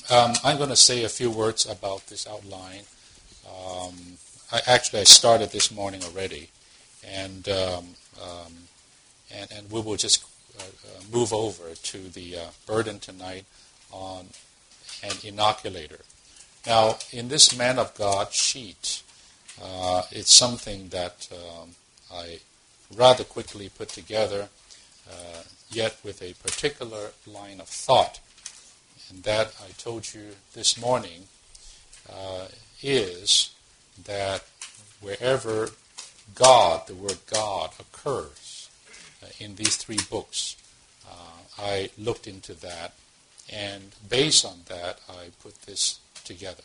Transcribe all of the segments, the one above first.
I'm going to say a few words about this outline. I started this morning already, and we will just move over to the burden tonight on an inoculator. Now, in this Man of God sheet, it's something that I rather quickly put together, yet with a particular line of thought. And that I told you this morning is that wherever God, the word God, occurs in these three books, I looked into that, and based on that, I put this together.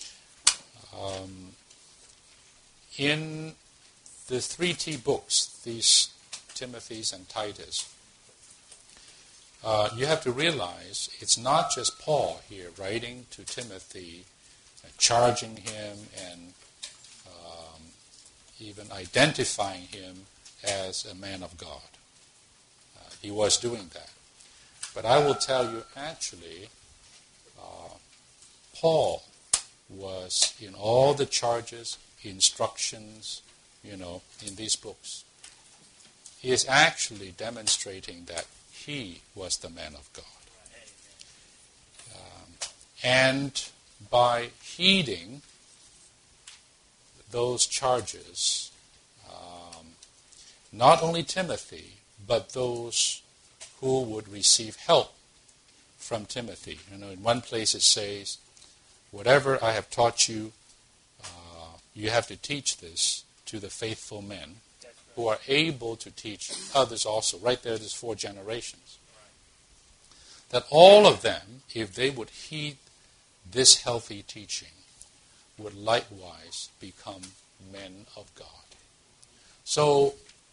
In the 3T books, these Timothy's and Titus, you have to realize it's not just Paul here writing to Timothy, charging him and even identifying him as a man of God. He was doing that. But I will tell you, actually, Paul was in all the charges, instructions, in these books. He is actually demonstrating that he was the man of God. And by heeding those charges, not only Timothy, but those who would receive help from Timothy. In one place it says, whatever I have taught you, you have to teach this to the faithful men who are able to teach others also. Right there, there's 4 generations. That all of them, if they would heed this healthy teaching, would likewise become men of God. So,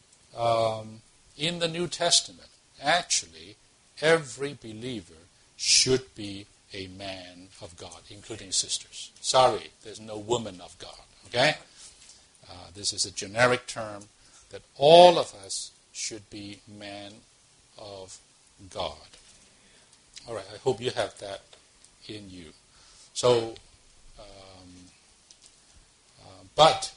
in the New Testament, actually, every believer should be a man of God, including sisters. Sorry, there's no woman of God, okay? This is a generic term that all of us should be men of God. All right, I hope you have that in you. So, but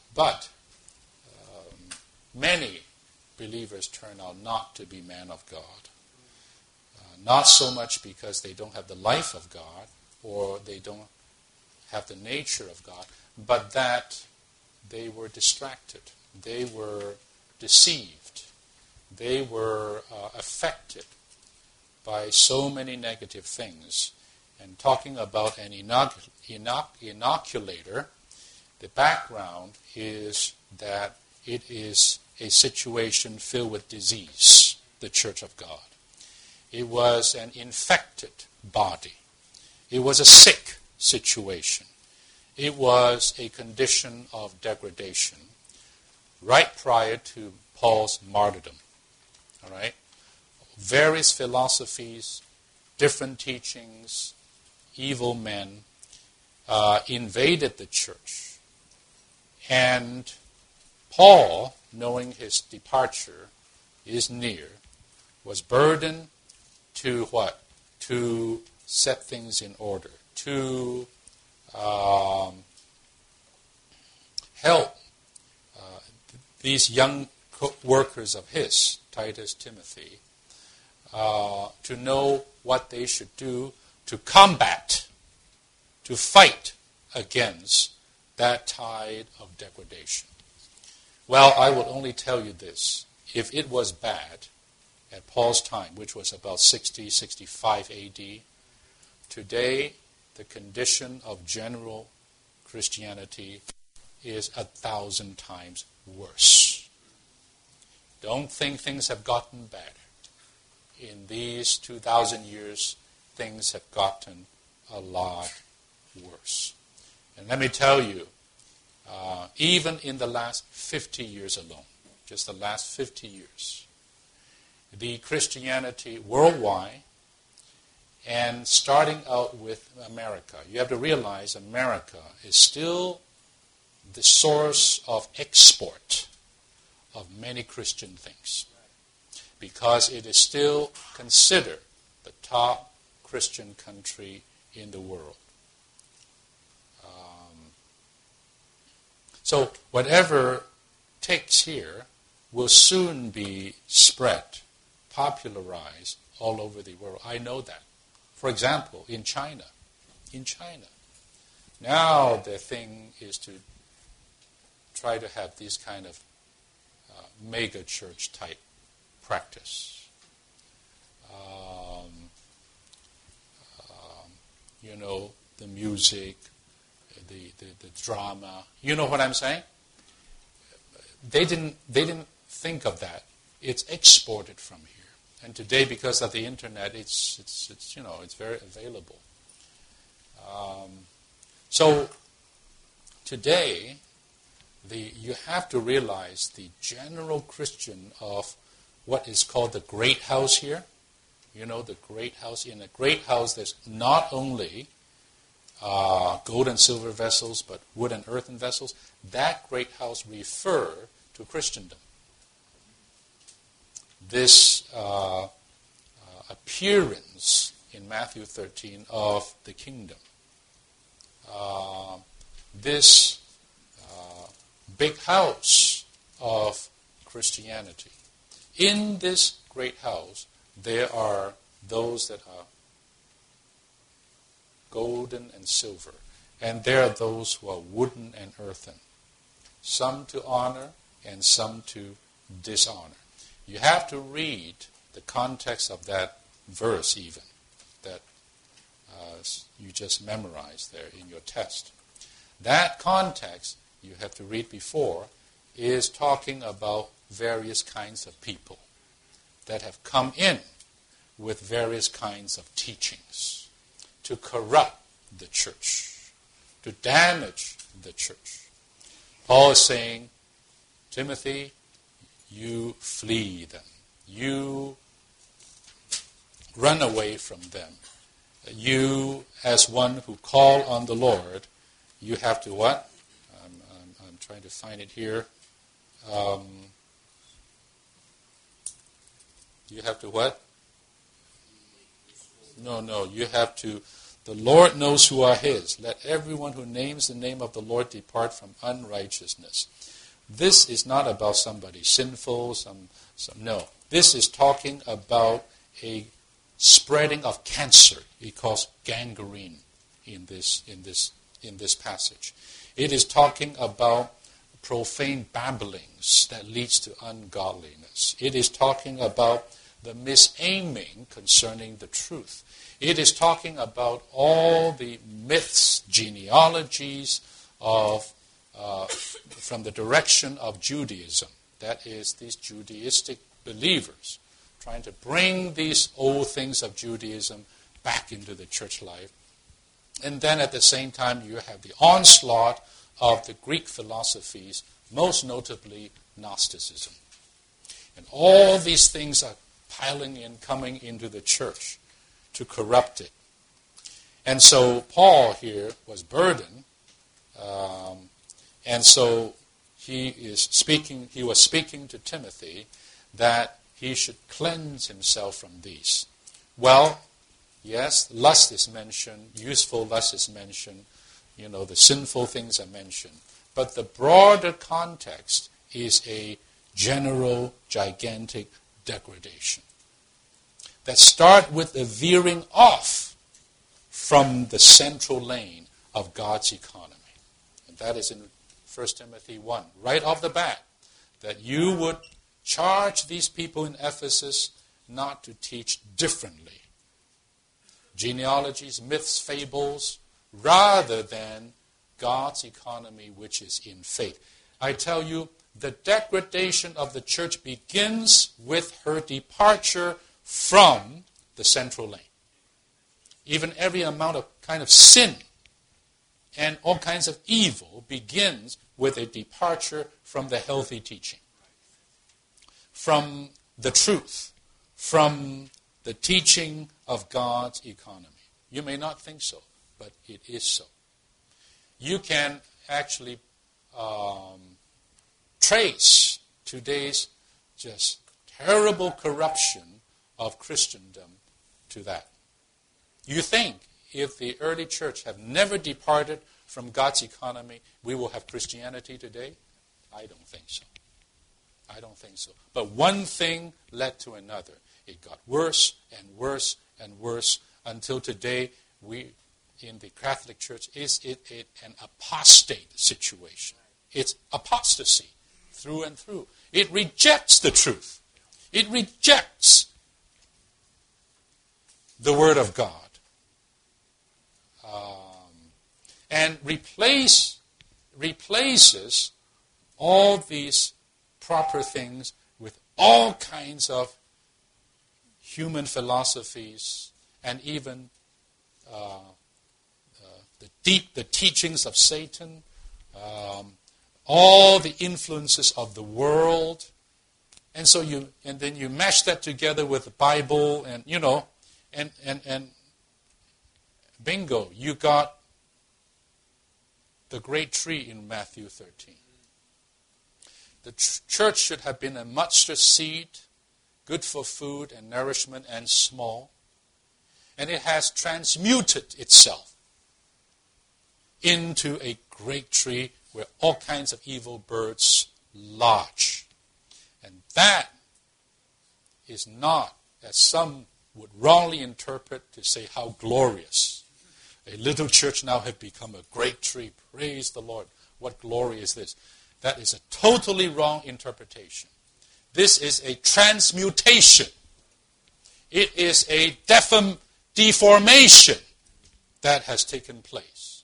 many believers turn out not to be men of God. Not so much because they don't have the life of God or they don't have the nature of God, but that they were distracted. They were deceived. They were affected by so many negative things. And talking about an inoculator, the background is that it is a situation filled with disease, the Church of God. It was an infected body. It was a sick situation. It was a condition of degradation right prior to Paul's martyrdom. All right? Various philosophies, different teachings, evil men invaded the church. And Paul, knowing his departure is near, was burdened to what? To set things in order, to help these young workers of his, Titus, Timothy, to know what they should do to combat, to fight against that tide of degradation. Well, I will only tell you this. If it was bad at Paul's time, which was about 60, 65 A.D., today the condition of general Christianity is 1,000 times worse. Don't think things have gotten better. In these 2,000 years, things have gotten a lot worse. And let me tell you, even in the last 50 years alone, just the last 50 years, the Christianity worldwide, and starting out with America, you have to realize America is still the source of export of many Christian things, because it is still considered the top Christian country in the world. So whatever takes here will soon be spread, popularized all over the world. I know that. For example, in China, now the thing is to try to have this kind of mega church type practice. The music, the drama. You know what I'm saying? They didn't think of that. It's exported from here. And today, because of the internet, it's very available. So today, you have to realize the general Christian of what is called the Great House here. You know, the Great House. In a Great House, there's not only gold and silver vessels, but wood and earthen vessels. That Great House refer to Christendom. This appearance in Matthew 13 of the kingdom. This big house of Christianity. In this great house, there are those that are golden and silver, and there are those who are wooden and earthen, some to honor and some to dishonor. You have to read the context of that verse even, that you just memorized there in your test. That context you have to read before is talking about various kinds of people that have come in with various kinds of teachings to corrupt the church, to damage the church. Paul is saying, Timothy, you flee them. You run away from them. You, as one who call on the Lord, you have to what? I'm trying to find it here. You have to what? No. You have to, the Lord knows who are his. Let everyone who names the name of the Lord depart from unrighteousness. This is not about somebody sinful, no. This is talking about a spreading of cancer. It calls gangrene in this passage. It is talking about profane babblings that leads to ungodliness. It is talking about the misaiming concerning the truth. It is talking about all the myths, genealogies of from the direction of Judaism. That is, these Judaistic believers trying to bring these old things of Judaism back into the church life. And then at the same time, you have the onslaught of the Greek philosophies, most notably Gnosticism. And all these things are piling in, coming into the church to corrupt it. And so Paul here was burdened, and so he was speaking to Timothy that he should cleanse himself from these. Well, yes, lust is mentioned, useful lust is mentioned, the sinful things are mentioned. But the broader context is a general, gigantic degradation that start with the veering off from the central lane of God's economy. And that is in 1 Timothy 1, right off the bat, that you would charge these people in Ephesus not to teach differently. Genealogies, myths, fables, rather than God's economy, which is in faith. I tell you, the degradation of the church begins with her departure from the central lane. Even every amount of kind of sin and all kinds of evil begins with a departure from the healthy teaching, from the truth, from the teaching of God's economy. You may not think so, but it is so. You can actually trace today's just terrible corruption of Christendom to that. You think if the early church have never departed from God's economy, we will have Christianity today? I don't think so. I don't think so. But one thing led to another. It got worse and worse and worse until today we, in the Catholic Church, is it an apostate situation. It's apostasy through and through. It rejects the truth. It rejects the Word of God. And replaces all these proper things with all kinds of human philosophies and even the teachings of Satan, all the influences of the world, and then you mash that together with the Bible, and and bingo, you got the great tree in Matthew 13. The church should have been a mustard seed, good for food and nourishment and small, and it has transmuted itself into a great tree where all kinds of evil birds lodge. And that is not, as some would wrongly interpret, to say how glorious. A little church now have become a great tree. Praise the Lord. What glory is this? That is a totally wrong interpretation. This is a transmutation. It is a deformation that has taken place.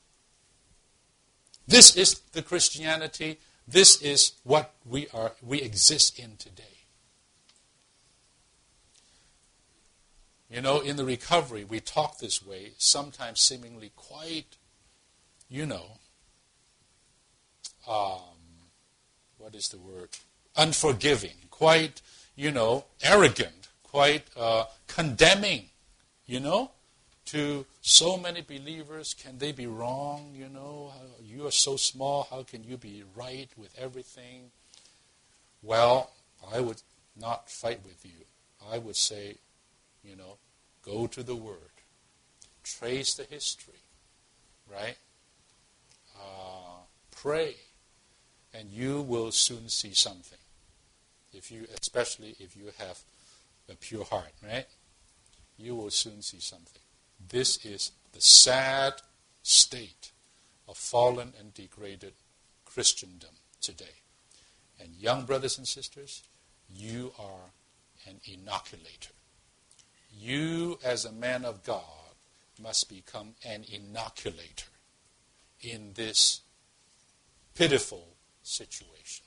This is the Christianity. This is what we exist in today. In the recovery, we talk this way, sometimes seemingly quite, what is the word? Unforgiving, quite, arrogant, quite condemning, to so many believers. Can they be wrong? You are so small. How can you be right with everything? Well, I would not fight with you. I would say, go to the Word. Trace the history, right? Pray, and you will soon see something. Especially if you have a pure heart, right? You will soon see something. This is the sad state of fallen and degraded Christendom today. And young brothers and sisters, you are an inoculator. You, as a man of God, must become an inoculator in this pitiful situation.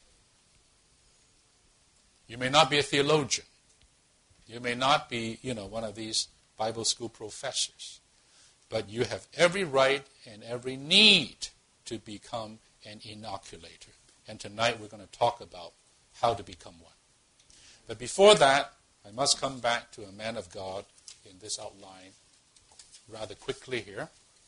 You may not be a theologian. You may not be, one of these Bible school professors. But you have every right and every need to become an inoculator. And tonight we're going to talk about how to become one. But before that, I must come back to a man of God in this outline rather quickly here.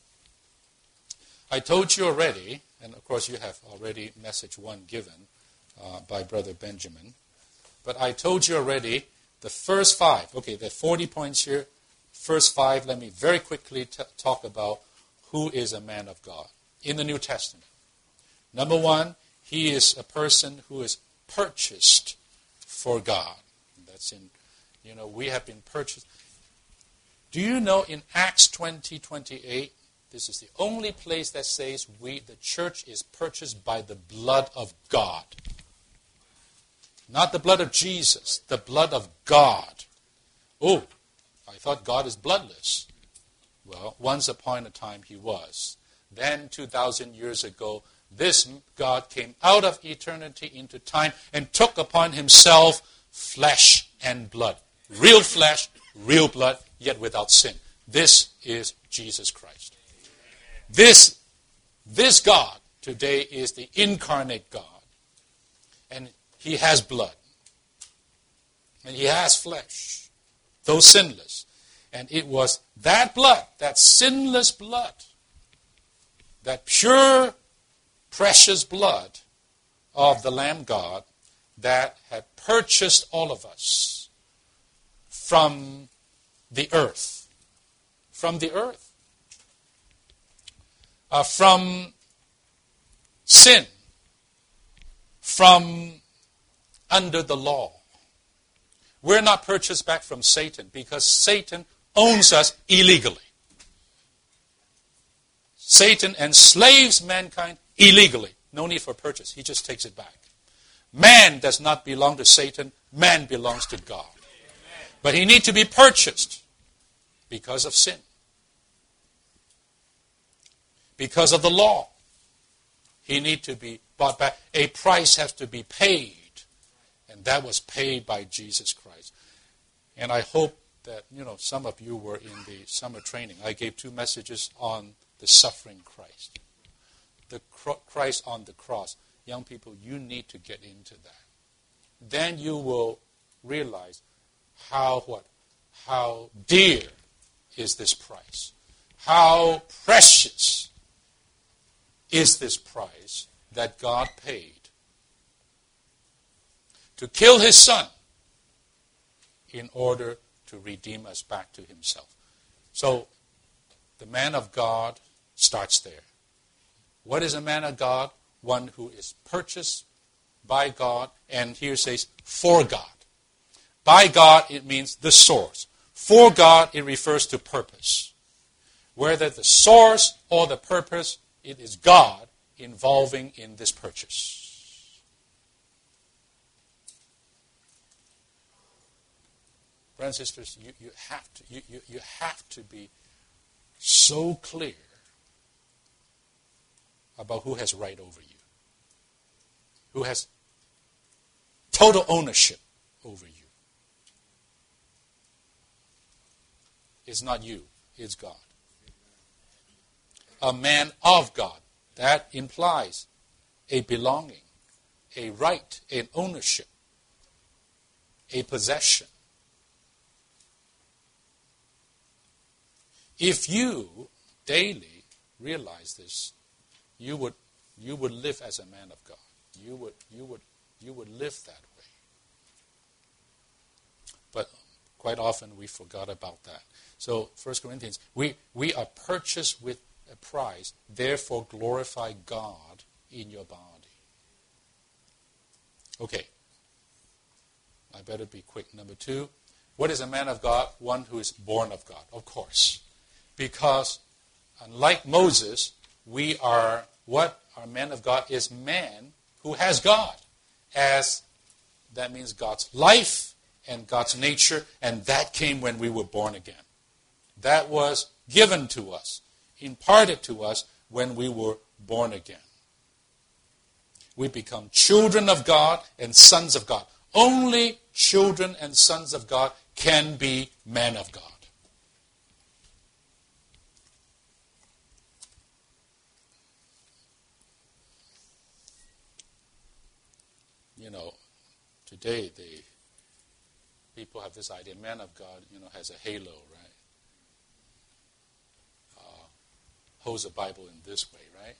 I told you already, and of course you have already message 1 given by Brother Benjamin, but I told you already the first 5, there are 40 points here, first 5, let me very quickly talk about who is a man of God in the New Testament. Number 1, he is a person who is purchased for God. That's in, we have been purchased. Do you know in Acts 20:28, this is the only place that says the church is purchased by the blood of God. Not the blood of Jesus, the blood of God. Oh, I thought God is bloodless. Well, once upon a time he was. Then 2,000 years ago, this God came out of eternity into time and took upon himself flesh and blood. Real flesh, real blood, yet without sin. This is Jesus Christ. This God today is the incarnate God. And he has blood. And he has flesh, though sinless. And it was that blood, that sinless blood, that pure, precious blood of the Lamb God that had purchased all of us from the earth. From the earth. from sin, from under the law. We're not purchased back from Satan because Satan owns us illegally. Satan enslaves mankind illegally. No need for purchase. He just takes it back. Man does not belong to Satan. Man belongs to God. But he needs to be purchased because of sin. Because of the law. He needs to be bought back. A price has to be paid. And that was paid by Jesus Christ. And I hope that, some of you were in the summer training. I gave 2 messages on the suffering Christ. The Christ on the cross. Young people, you need to get into that. Then you will realize how dear is this price. How precious is this price that God paid to kill his Son in order to redeem us back to himself. So, the man of God starts there. What is a man of God? One who is purchased by God, and here it says, for God. By God, it means the source. For God, it refers to purpose. Whether the source or the purpose, it is God involving in this purchase. Brothers and sisters, you have to be so clear about who has right over you, who has total ownership over you. It's not you, it's God. A man of God, that implies a belonging, a right, an ownership, a possession. If you daily realize this, you would live as a man of God. You would live that way. But quite often we forgot about that. So 1 Corinthians, we are purchased with a price, therefore glorify God in your body. Okay. I better be quick. Number 2, what is a man of God? One who is born of God, of course. Because unlike Moses, we are, what our man of God is man who has God. As that means God's life and God's nature, and that came when we were born again. That was given to us, imparted to us when we were born again. We become children of God and sons of God. Only children and sons of God can be men of God. Today people have this idea, man of God, has a halo, right? Holds a Bible in this way, right?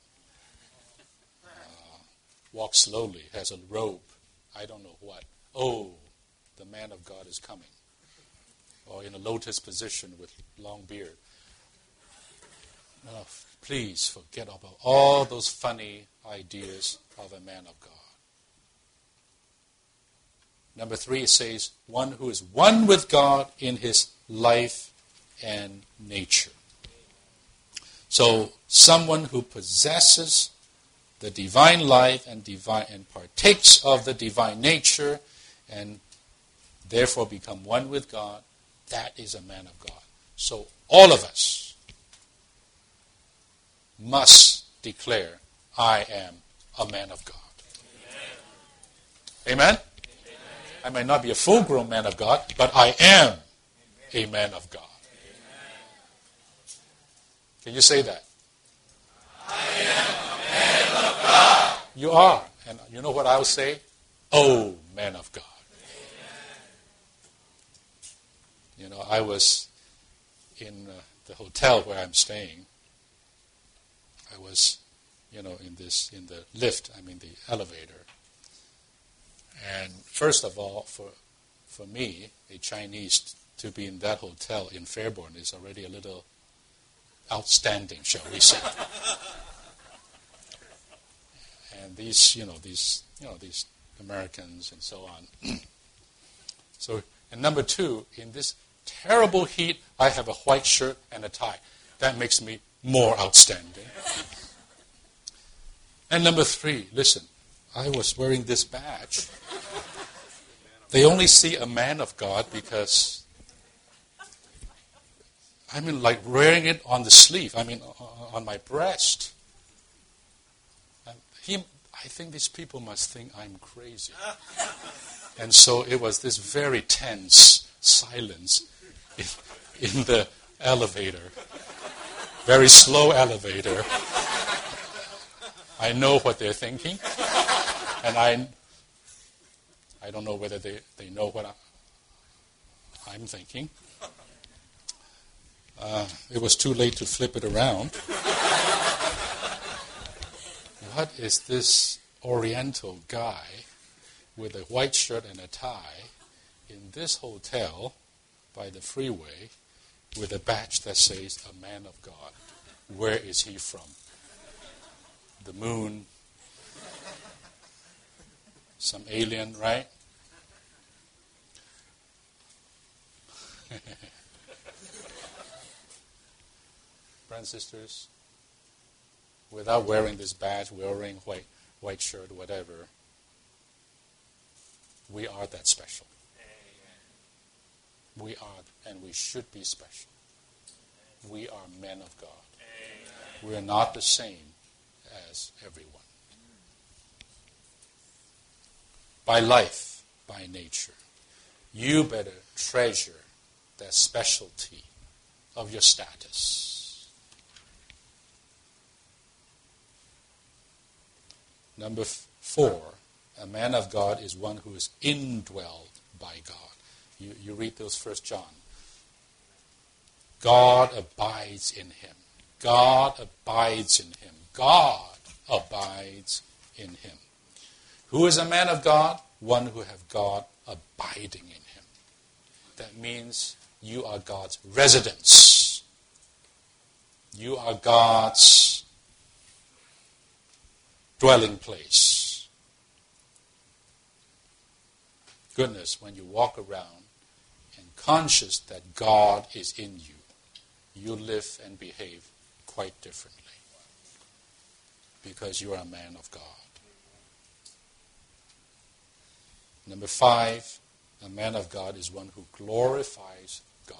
Walks slowly, has a robe, I don't know what. Oh, the man of God is coming. Or in a lotus position with long beard. Oh, please forget about all those funny ideas of a man of God. Number 3, it says, one who is one with God in his life and nature. So, someone who possesses the divine life and partakes of the divine nature and therefore become one with God, that is a man of God. So, all of us must declare, I am a man of God. Amen? Amen? I may not be a full-grown man of God, but I am a man of God. Can you say that? I am a man of God. You are. And you know what I'll say? Oh, man of God. I was in the hotel where I'm staying. I was, in the lift, the elevator. And first of all, for me, a Chinese, to be in that hotel in Fairborn is already a little outstanding, shall we say. and these Americans and so on. So, and number two, in this terrible heat, I have a white shirt and a tie. That makes me more outstanding. And number three, listen, I was wearing this badge. They only see a man of God because, like wearing it on the sleeve, on my breast. I think these people must think I'm crazy. And so it was this very tense silence in the elevator. Very slow elevator. I know what they're thinking. And I don't know whether they know what I'm thinking. It was too late to flip it around. What is this Oriental guy with a white shirt and a tie in this hotel by the freeway with a badge that says a man of God? Where is he from? The moon? Some alien, right? Brothers and sisters, without wearing this badge, wearing white shirt, whatever, we are that special. We are, and we should be special. We are men of God. We are not the same as everyone. By life, by nature, you better treasure that specialty of your status. Number 4, a man of God is one who is indwelled by God. You read those 1 John. God abides in him. God abides in him. God abides in him. Who is a man of God? One who has God abiding in him. That means you are God's residence. You are God's dwelling place. Goodness, when you walk around and conscious that God is in you, you live and behave quite differently because you are a man of God. Number 5, a man of God is one who glorifies God.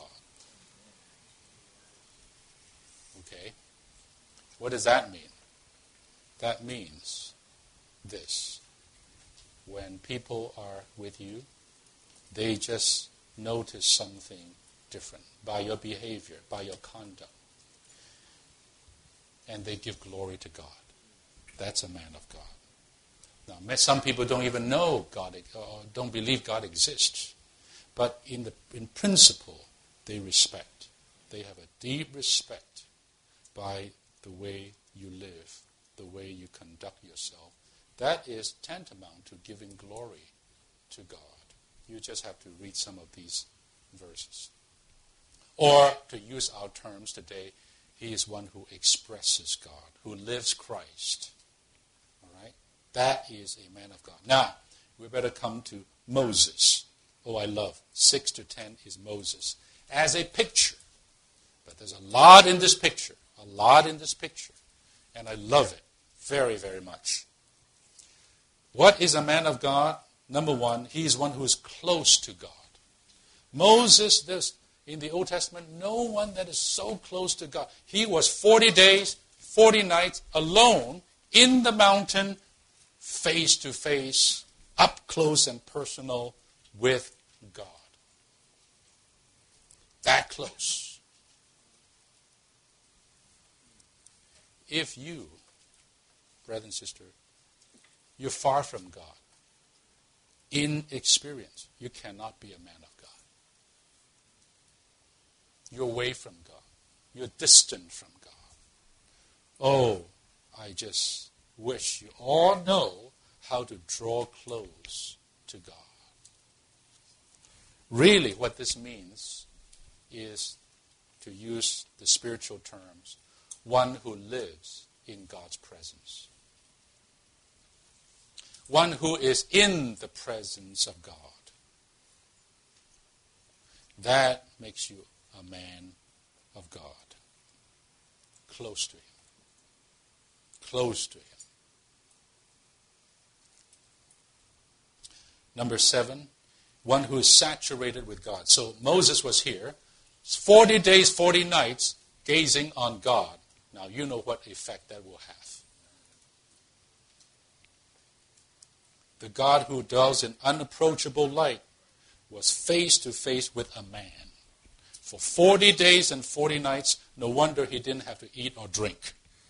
Okay? What does that mean? That means this. When people are with you, they just notice something different by your behavior, by your conduct. And they give glory to God. That's a man of God. Now, some people don't even know God, or don't believe God exists. But in principle, they respect. They have a deep respect by the way you live, the way you conduct yourself. That is tantamount to giving glory to God. You just have to read some of these verses. Or, to use our terms today, he is one who expresses God, who lives Christ. All right? That is a man of God. Now, we better come to Moses. Oh, I love 6 to 10 is Moses. As a picture. But there's a lot in this picture. A lot in this picture. And I love it very, very much. What is a man of God? Number 1, he is one who is close to God. Moses, there's in the Old Testament, no one that is so close to God. He was 40 days, 40 nights alone in the mountain, face to face, up close and personal with God. That close. If you, brother and sister, you're far from God, in experience, you cannot be a man of God. You're away from God. You're distant from God. Oh, I just wish you all know how to draw close to God. Really, what this means is, to use the spiritual terms, one who lives in God's presence. one who is in the presence of God. That makes you a man of God. Close to him. Close to him. Number 7, one who is saturated with God. So Moses was here, 40 days, 40 nights, gazing on God. Now you know what effect that will have. The God who dwells in unapproachable light was face to face with a man. For 40 days and 40 nights, no wonder he didn't have to eat or drink.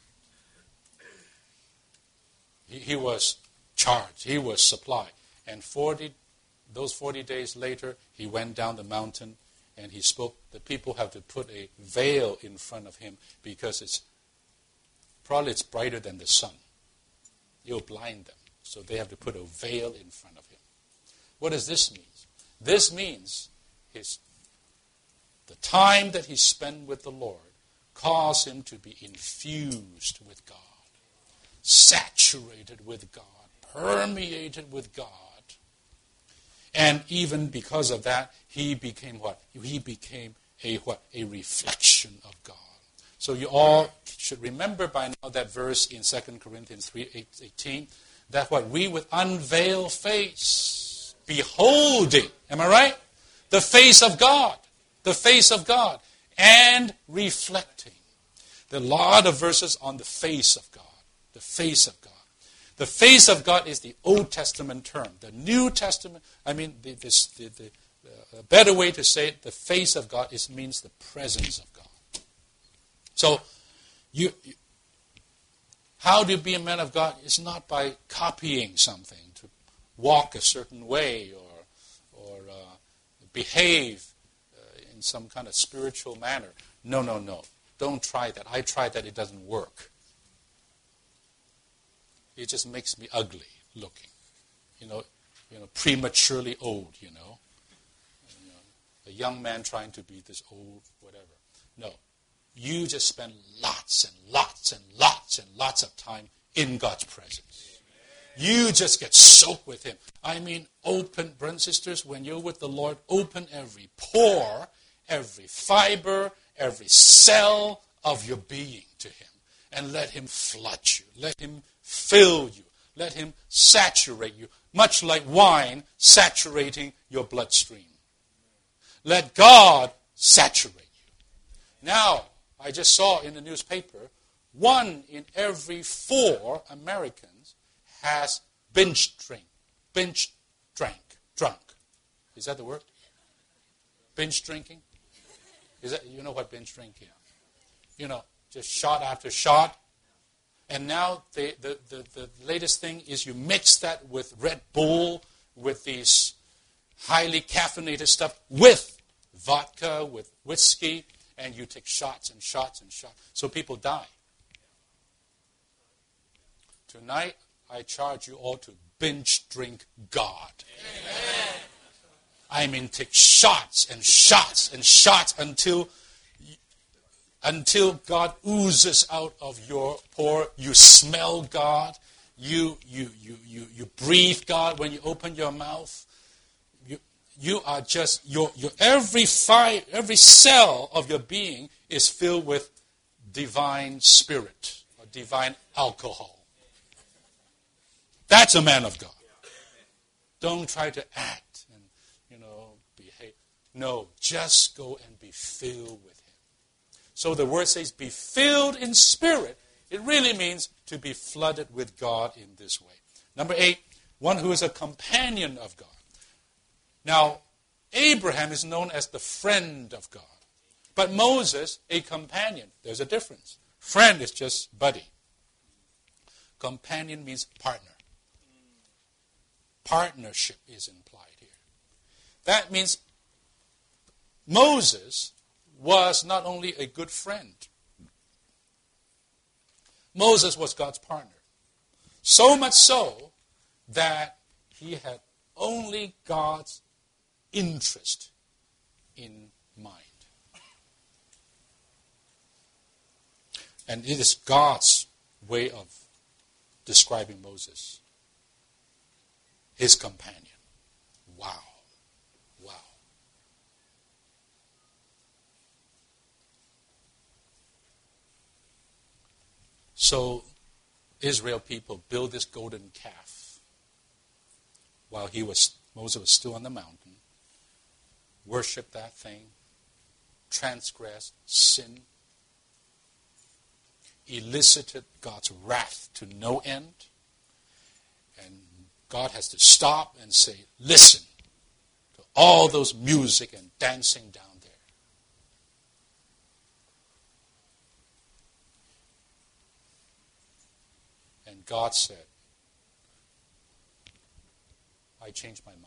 He was charged. He was supplied. And those 40 days later, he went down the mountain and he spoke. The people have to put a veil in front of him because it's brighter than the sun. It'll blind them. So they have to put a veil in front of him. What does this mean? This means the time that he spent with the Lord caused him to be infused with God, saturated with God, permeated with God. And even because of that, he became what? He became a reflection of God. So you all should remember by now that verse in 2 Corinthians 3:18, that what we with unveiled face, beholding, am I right? The face of God. The face of God. And reflecting. There are a lot of verses on the face of God. The face of God. The face of God is the Old Testament term. The New Testament, the better way to say it, the face of God means the presence of God. So, how do you be a man of God? It's not by copying something, to walk a certain way or behave in some kind of spiritual manner. No. Don't try that. I tried that. It doesn't work. It just makes me ugly looking. Prematurely old, a young man trying to be this old whatever. No. You just spend lots and lots and lots and lots of time in God's presence. You just get soaked with him. Open, brothers and sisters, when you're with the Lord, open every pore, every fiber, every cell of your being to him. And let him flood you. Let him fill you. Let him saturate you. Much like wine saturating your bloodstream. Let God saturate you. Now, I just saw in the newspaper, 1 in every 4 Americans has drunk. Is that the word? Binge drinking? Is that, you know what binge drinking is? Just shot after shot. And now the latest thing is you mix that with Red Bull, with these highly caffeinated stuff, with vodka, with whiskey, and you take shots and shots and shots. So people die. Tonight, I charge you all to binge drink God. Amen. Take shots and shots and shots until God oozes out of your pore. You smell God. You breathe God when you open your mouth. You are just your every cell of your being is filled with divine spirit or divine alcohol. That's a man of God. Don't try to act and behave. No, just go and be filled with him. So the word says be filled in spirit. It really means to be flooded with God in this way. Number 8, one who is a companion of God. Now, Abraham is known as the friend of God. But Moses, a companion. There's a difference. Friend is just buddy. Companion means partner. Partnership is implied here. That means Moses was not only a good friend. Moses was God's partner. So much so that he had only God's interest in mind. And it is God's way of describing Moses. his companion. Wow. Wow. So Israel people built this golden calf while Moses was still on the mountain, worshiped that thing, transgressed, sinned, elicited God's wrath to no end. And God has to stop and say, listen to all those music and dancing down there. And God said, I changed my mind.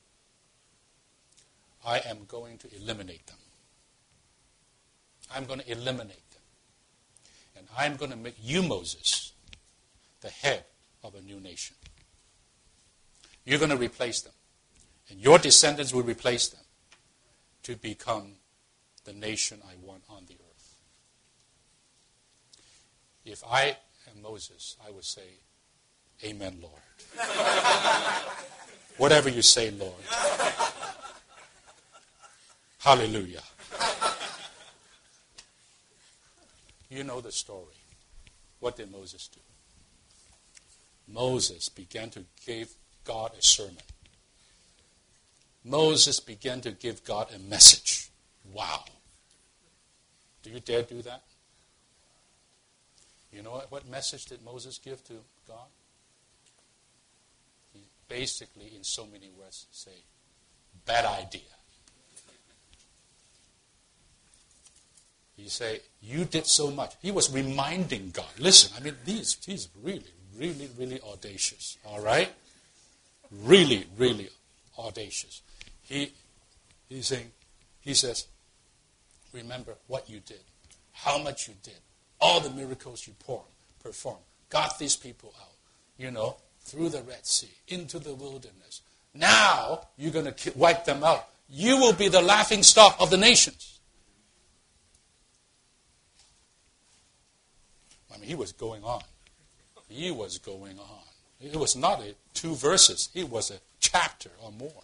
I am going to eliminate them. I'm going to eliminate them. And I'm going to make you, Moses, the head of a new nation. You're going to replace them. And your descendants will replace them to become the nation I want on the earth. If I am Moses, I would say, Amen, Lord. Whatever you say, Lord. Hallelujah. You know the story. What did Moses do? Moses began to give God a sermon. Moses began to give God a message. Wow. Do you dare do that? You know what message did Moses give to God? He basically, in so many words, say, bad idea. He say, you did so much. He was reminding God. Listen, I mean, he's really, really, really audacious. All right? Really, really audacious. He says, remember what you did, how much you did, all the miracles you performed, got these people out, through the Red Sea, into the wilderness. Now you're going to wipe them out. You will be the laughing stock of the nations. I mean, he was going on. He was going on. It was not 2 verses. It was a chapter or more.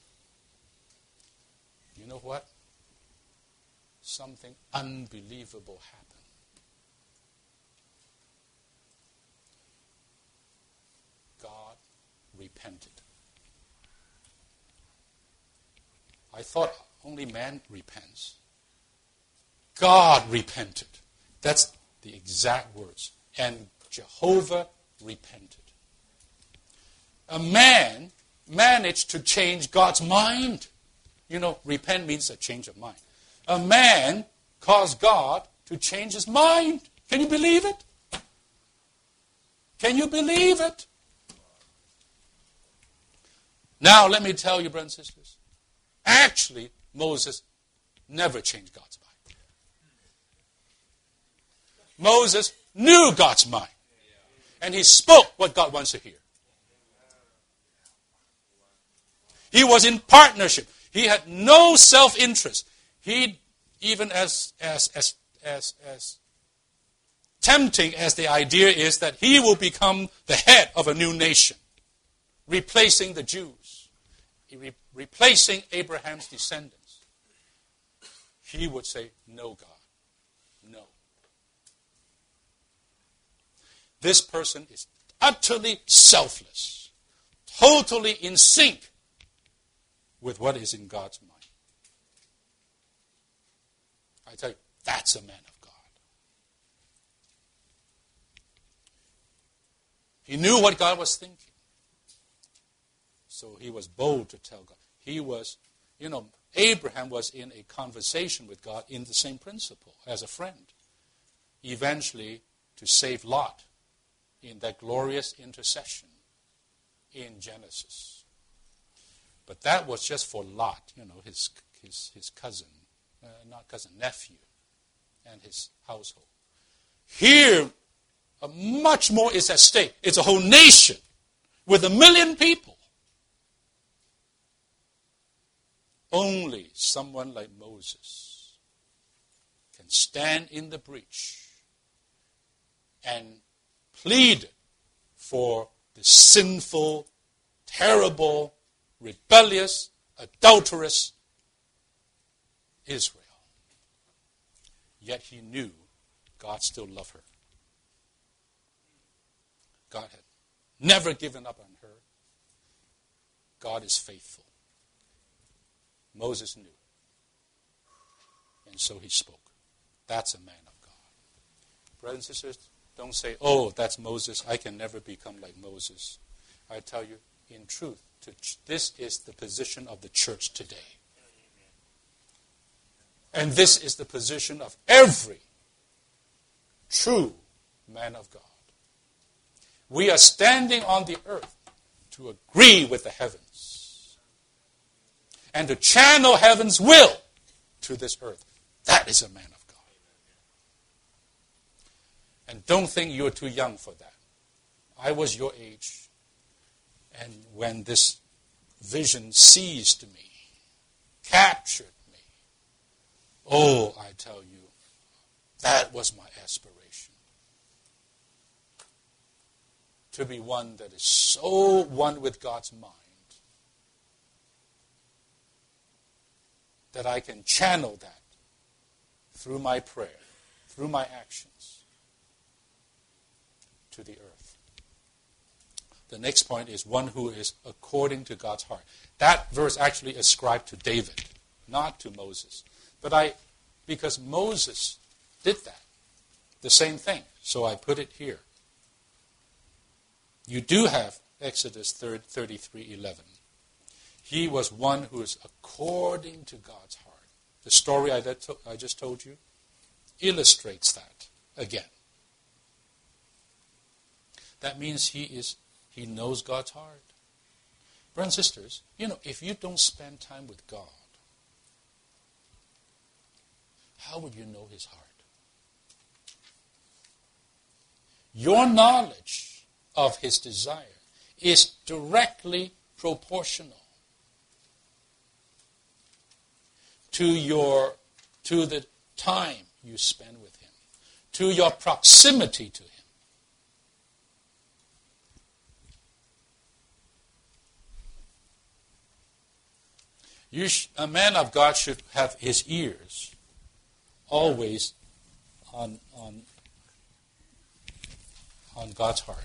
You know what? Something unbelievable happened. God repented. I thought only man repents. God repented. That's the exact words. And Jehovah repented. A man managed to change God's mind. Repent means a change of mind. A man caused God to change his mind. Can you believe it? Can you believe it? Now, let me tell you, brothers and sisters. Actually, Moses never changed God's mind. Moses knew God's mind. And he spoke what God wants to hear. He was in partnership. He had no self-interest. He, even as tempting as the idea is that he will become the head of a new nation, replacing the Jews, replacing Abraham's descendants. He would say, no, God, no. This person is utterly selfless, totally in sync with what is in God's mind. I tell you, that's a man of God. He knew what God was thinking. So he was bold to tell God. He was, Abraham was in a conversation with God in the same principle as a friend. Eventually, to save Lot in that glorious intercession in Genesis. But that was just for Lot, his cousin, nephew, and his household. Here, much more is at stake. It's a whole nation with 1 million people. Only someone like Moses can stand in the breach and plead for the sinful terrible, rebellious, adulterous Israel. Yet he knew God still loved her. God had never given up on her. God is faithful. Moses knew. And so he spoke. That's a man of God. Brothers and sisters, don't say, oh, that's Moses. I can never become like Moses. I tell you, in truth, this is the position of the church today. And this is the position of every true man of God. We are standing on the earth to agree with the heavens and to channel heaven's will to this earth. That is a man of God. And don't think you're too young for that. I was your age, and when this vision seized me, captured me, oh, I tell you, that was my aspiration. To be one that is so one with God's mind that I can channel that through my prayer, through my actions, to the earth. The next point is one who is according to God's heart. That verse actually ascribed to David, not to Moses. But because Moses did that, the same thing, so I put it here. You do have Exodus 33:11. He was one who is according to God's heart. The story I just told you illustrates that again. That means he knows God's heart. Brothers and sisters, if you don't spend time with God, how would you know his heart? Your knowledge of his desire is directly proportional to the time you spend with him, to your proximity to him. A man of God should have his ears always on God's heart.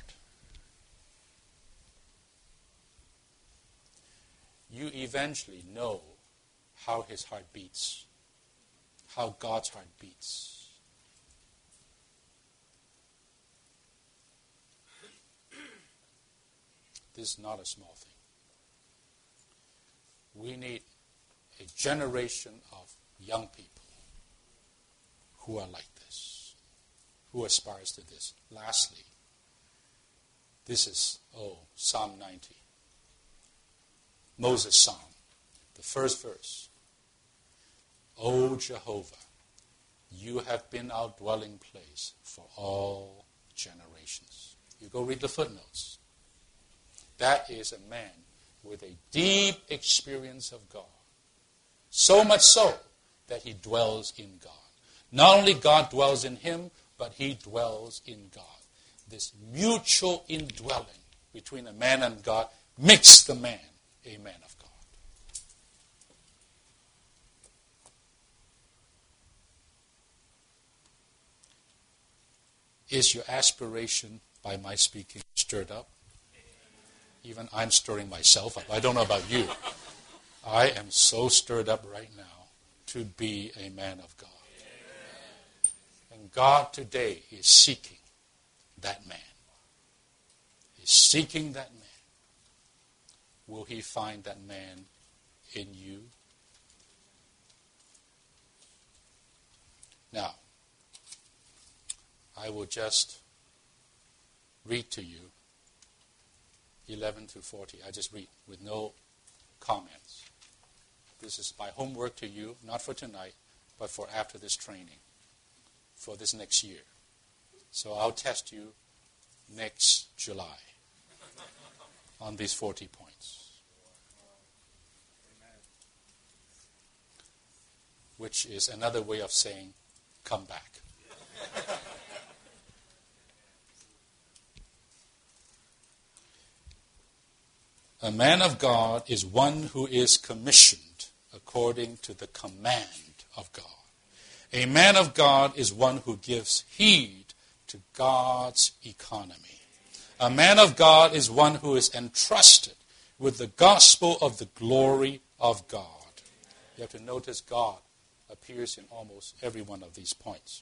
You eventually know how his heart beats, how God's heart beats. This is not a small thing. We need a generation of young people who are like this, who aspires to this. Lastly, this is, Psalm 90. Moses' psalm, the first verse. O Jehovah, you have been our dwelling place for all generations. You go read the footnotes. That is a man with a deep experience of God. So much so that he dwells in God. Not only God dwells in him, but he dwells in God. This mutual indwelling between a man and God makes the man a man of God. Is your aspiration by my speaking stirred up? Even I'm stirring myself up. I don't know about you. I am so stirred up right now to be a man of God. And God today is seeking that man. He's seeking that man. Will he find that man in you? Now, I will just read to you 11 to 40. I just read with no comments. This is my homework to you, not for tonight, but for after this training, for this next year. So I'll test you next July on these 40 points. Which is another way of saying, come back. A man of God is one who is commissioned according to the command of God. A man of God is one who gives heed to God's economy. A man of God is one who is entrusted with the gospel of the glory of God. You have to notice God appears in almost every one of these points.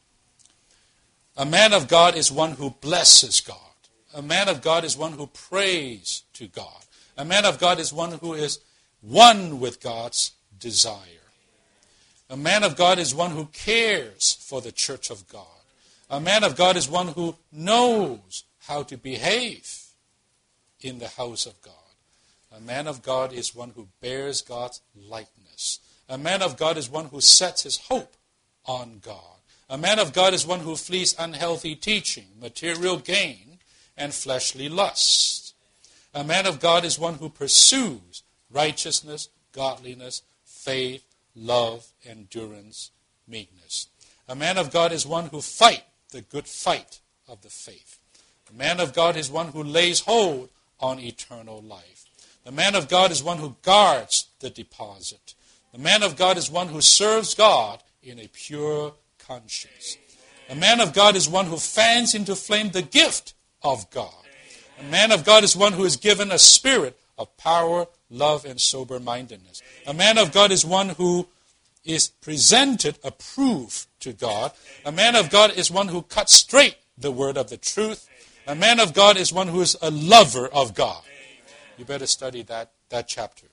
A man of God is one who blesses God. A man of God is one who prays to God. A man of God is one who is one with God's desire. A man of God is one who cares for the church of God. A man of God is one who knows how to behave in the house of God. A man of God is one who bears God's likeness. A man of God is one who sets his hope on God. A man of God is one who flees unhealthy teaching, material gain, and fleshly lust. A man of God is one who pursues righteousness, godliness, faith, love, endurance, meekness. A man of God is one who fights the good fight of the faith. A man of God is one who lays hold on eternal life. The man of God is one who guards the deposit. The man of God is one who serves God in a pure conscience. A man of God is one who fans into flame the gift of God. A man of God is one who is given a spirit of power, love, and sober-mindedness. A man of God is one who is presented approved to God. A man of God is one who cuts straight the word of the truth. A man of God is one who is a lover of God. You better study that chapter.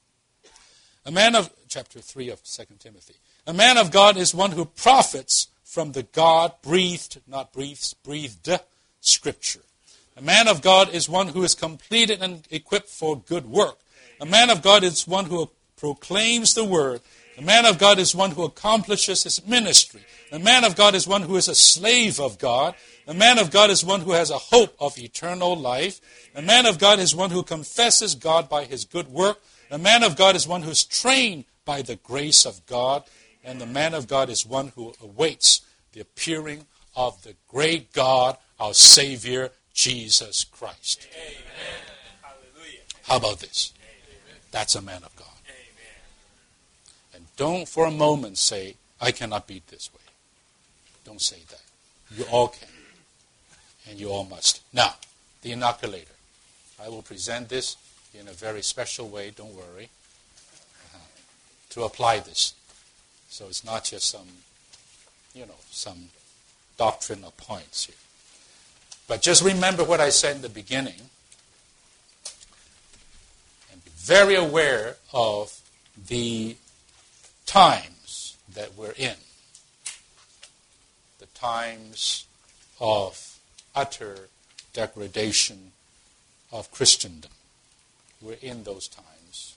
Chapter 3 of 2 Timothy. A man of God is one who profits from the God-breathed, not breathed, Scripture. A man of God is one who is completed and equipped for good work. A man of God is one who proclaims the word. A man of God is one who accomplishes his ministry. A man of God is one who is a slave of God. A man of God is one who has a hope of eternal life. A man of God is one who confesses God by his good work. A man of God is one who is trained by the grace of God. And the man of God is one who awaits the appearing of the great God, our Savior, Jesus Christ. Amen. Hallelujah. How about this? Amen. That's a man of God. Amen. And don't for a moment say, I cannot be this way. Don't say that. You all can. And you all must. Now, the inoculator. I will present this in a very special way, don't worry, to apply this. So it's not just some doctrinal points here. But just remember what I said in the beginning, and be very aware of the times that we're in. The times of utter degradation of Christendom. We're in those times.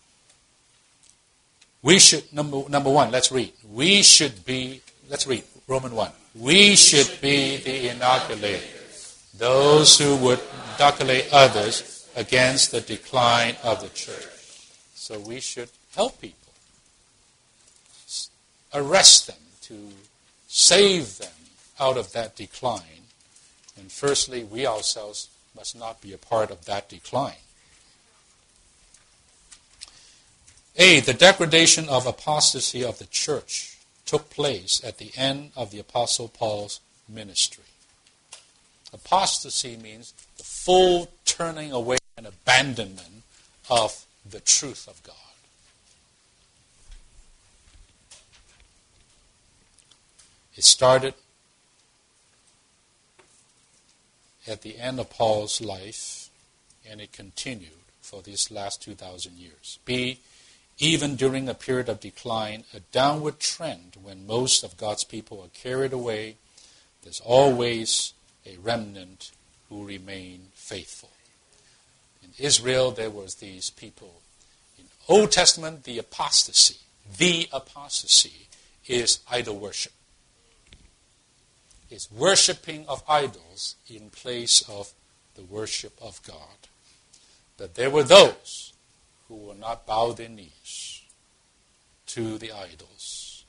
We should, number one, let's read. Let's read Romans 1. We should be the inoculators, those who would inoculate others against the decline of the church. So we should help people, arrest them, to save them out of that decline. And firstly, we ourselves must not be a part of that decline. The degradation of apostasy of the church took place at the end of the Apostle Paul's ministry. Apostasy means the full turning away and abandonment of the truth of God. It started at the end of Paul's life, and it continued for these last 2,000 years. Even during a period of decline, a downward trend when most of God's people are carried away, there's always a remnant who remain faithful. In Israel, there was these people. In Old Testament, the apostasy is idol worship. It's worshiping of idols in place of the worship of God. But there were those who will not bow their knees to the idols.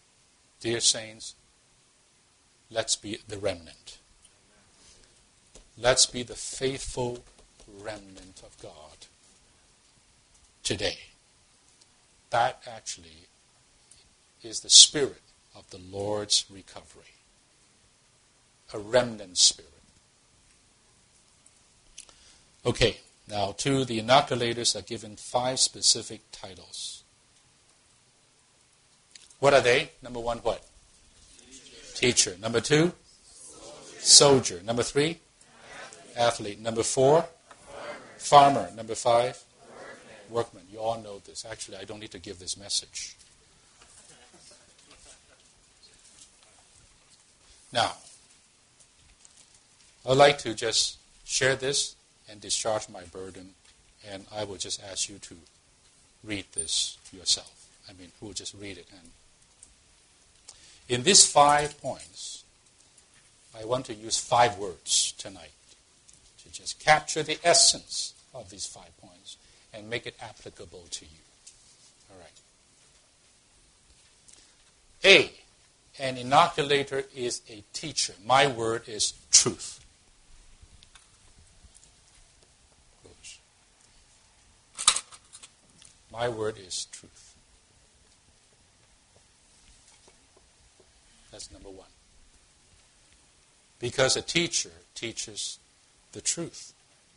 Dear saints, let's be the remnant. Let's be the faithful remnant of God today. That actually is the spirit of the Lord's recovery. A remnant spirit. Okay, now to the inoculators are given 5 specific titles. What are they? Number 1, what? Teacher. Number 2? Soldier. Number 3? Athlete. Number 4? Farmer. Number 5? Workman. You all know this. Actually, I don't need to give this message. Now, I'd like to just share this and discharge my burden, and I will just ask you to read this yourself. We'll just read it. And in these 5 points, I want to use 5 words tonight to just capture the essence of these 5 points and make it applicable to you. All right. A, an inoculator is a teacher. My word is truth. My word is truth. That's number 1. Because a teacher teaches the truth.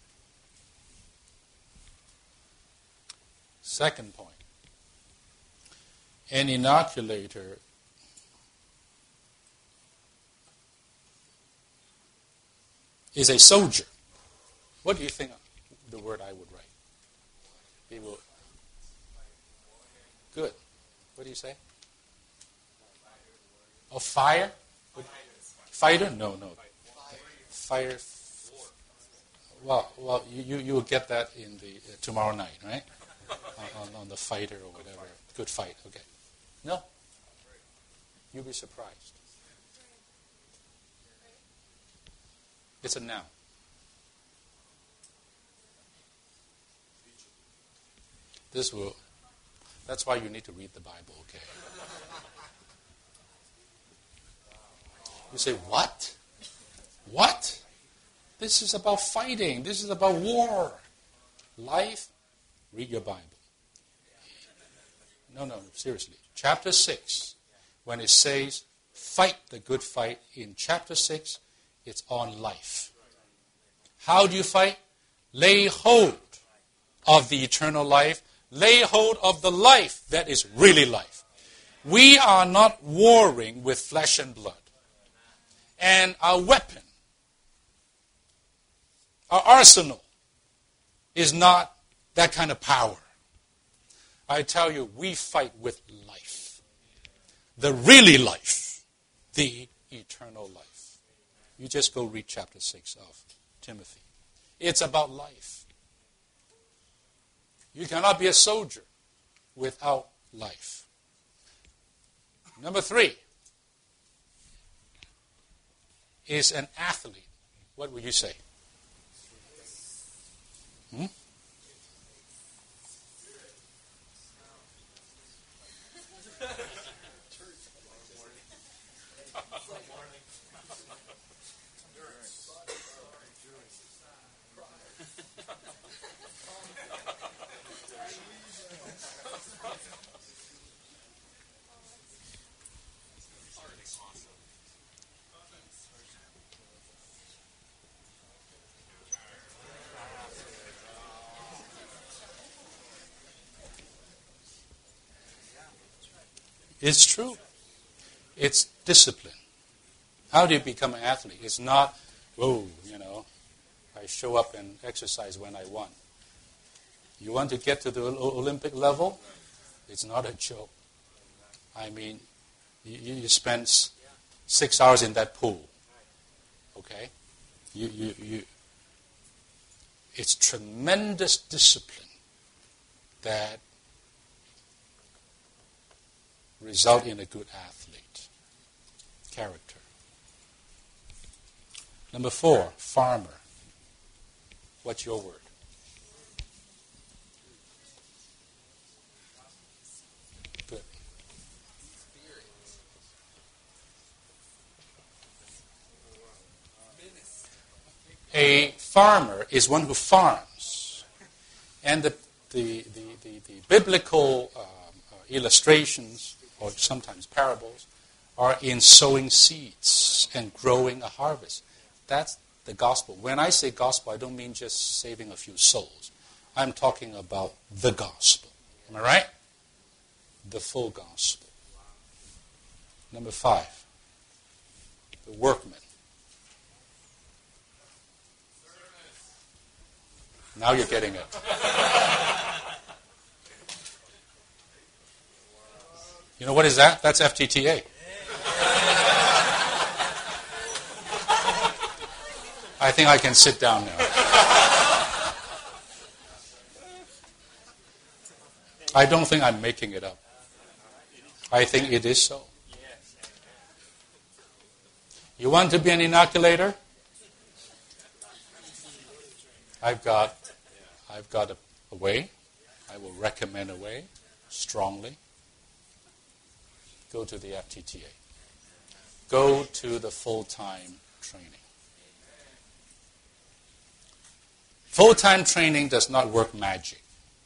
Second point. An inoculator is a soldier. What do you think of the word I would write? People. Good. What do you say? Oh, fire? Fighter? No. Fire. Well, you will get that in the tomorrow night, right? on the fighter or whatever. Good fight. Okay. No. You'll be surprised. It's a noun. That's why you need to read the Bible, okay? You say, what? What? This is about fighting. This is about war. Life, read your Bible. No, seriously. Chapter 6, when it says, fight the good fight, in chapter 6, it's on life. How do you fight? Lay hold of the eternal life. Lay hold of the life that is really life. We are not warring with flesh and blood. And our weapon, our arsenal, is not that kind of power. I tell you, we fight with life. The really life. The eternal life. You just go read chapter 6 of Timothy. It's about life. You cannot be a soldier without life. Number 3 is an athlete. What would you say? It's true. It's discipline. How do you become an athlete? It's not, I show up and exercise when I want. You want to get to the Olympic level? It's not a joke. You spend 6 hours in that pool. Okay? It's tremendous discipline that result in a good athlete. Character. Number 4, farmer. What's your word? Good. A farmer is one who farms. And the biblical illustrations, or sometimes parables, are in sowing seeds and growing a harvest. That's the gospel. When I say gospel, I don't mean just saving a few souls. I'm talking about the gospel. Am I right? The full gospel. Number 5, the workman. Now you're getting it. You know what is that? That's FTTA. I think I can sit down now. I don't think I'm making it up. I think it is so. You want to be an inoculator? I've got a way. I will recommend a way strongly. Go to the FTTA. Go to the full-time training. Full-time training does not work magic.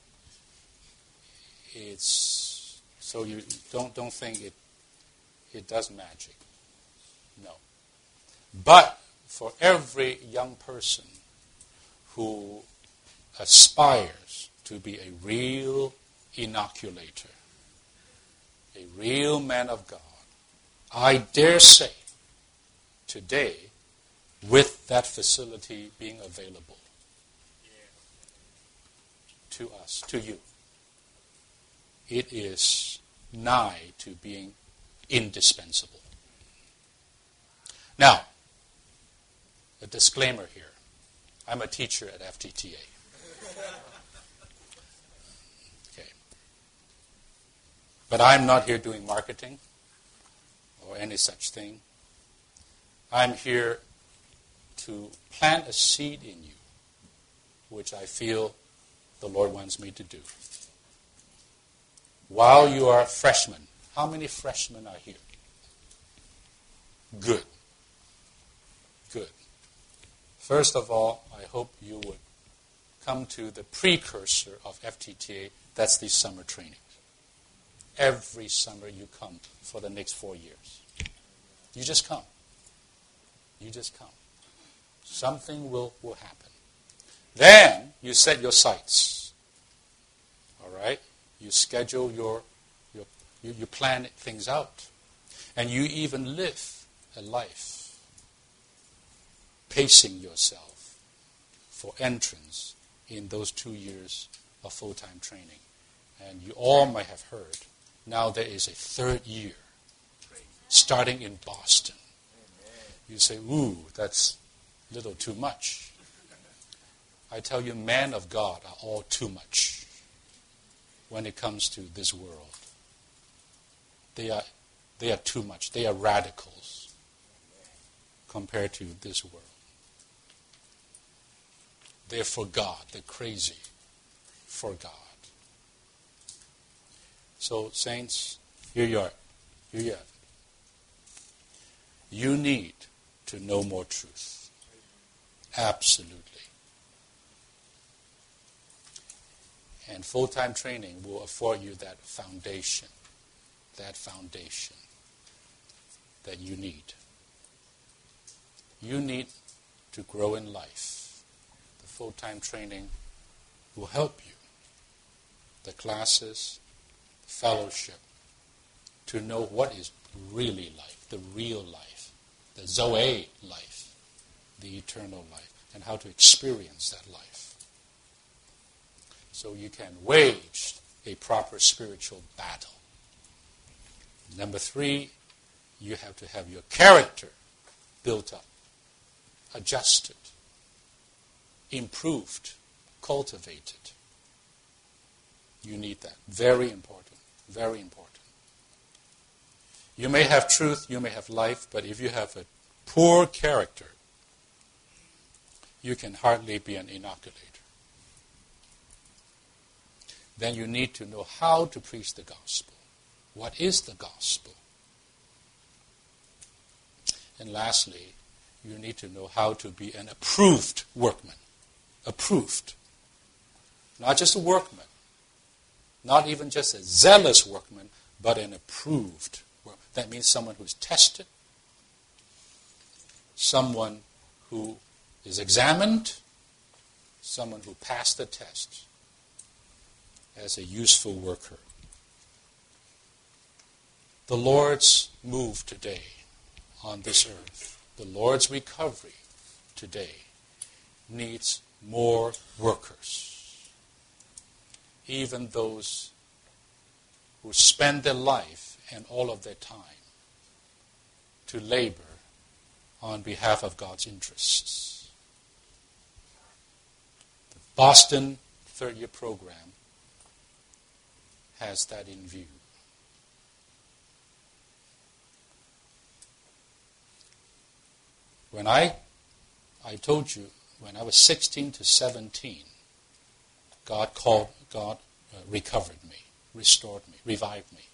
It's so you don't think it does magic. No. But for every young person who aspires to be a real inoculator, a real man of God, I dare say today, with that facility being available to us, to you, it is nigh to being indispensable. Now, a disclaimer here. I'm a teacher at FTTA. Okay. But I'm not here doing marketing or any such thing. I'm here to plant a seed in you, which I feel the Lord wants me to do. While you are freshmen, how many freshmen are here? Good. Good. First of all, I hope you would come to the precursor of FTTA. That's the summer trainings. Every summer you come for the next 4 years. You just come. You just come. Something will happen. Then you set your sights. All right? You schedule you plan things out. And you even live a life pacing yourself for entrance in those 2 years of full-time training. And you all might have heard, now there is a 3rd year starting in Boston. You say, ooh, that's a little too much. I tell you, men of God are all too much when it comes to this world. They are too much. They are radicals compared to this world. They're for God. They're crazy for God. So, saints, here you are. Here you are. You need to know more truth. Absolutely. And full-time training will afford you that foundation that you need. You need to grow in life. The full-time training will help you. The classes, fellowship, to know what is really life, the real life, the Zoe life, the eternal life, and how to experience that life. So you can wage a proper spiritual battle. Number 3, you have to have your character built up, adjusted, improved, cultivated. You need that. Very important. Very important. You may have truth, you may have life, but if you have a poor character, you can hardly be an inoculator. Then you need to know how to preach the gospel. What is the gospel? And lastly, you need to know how to be an approved workman. Approved. Not just a workman. Not even just a zealous workman, but an approved workman. That means someone who's tested, someone who is examined, someone who passed the test as a useful worker. The Lord's move today on this earth, the Lord's recovery today, needs more workers. Even those who spend their life and all of their time to labor on behalf of God's interests. The Boston Third Year Program has that in view. When I told you, when I was 16 to 17, God recovered me, restored me, revived me.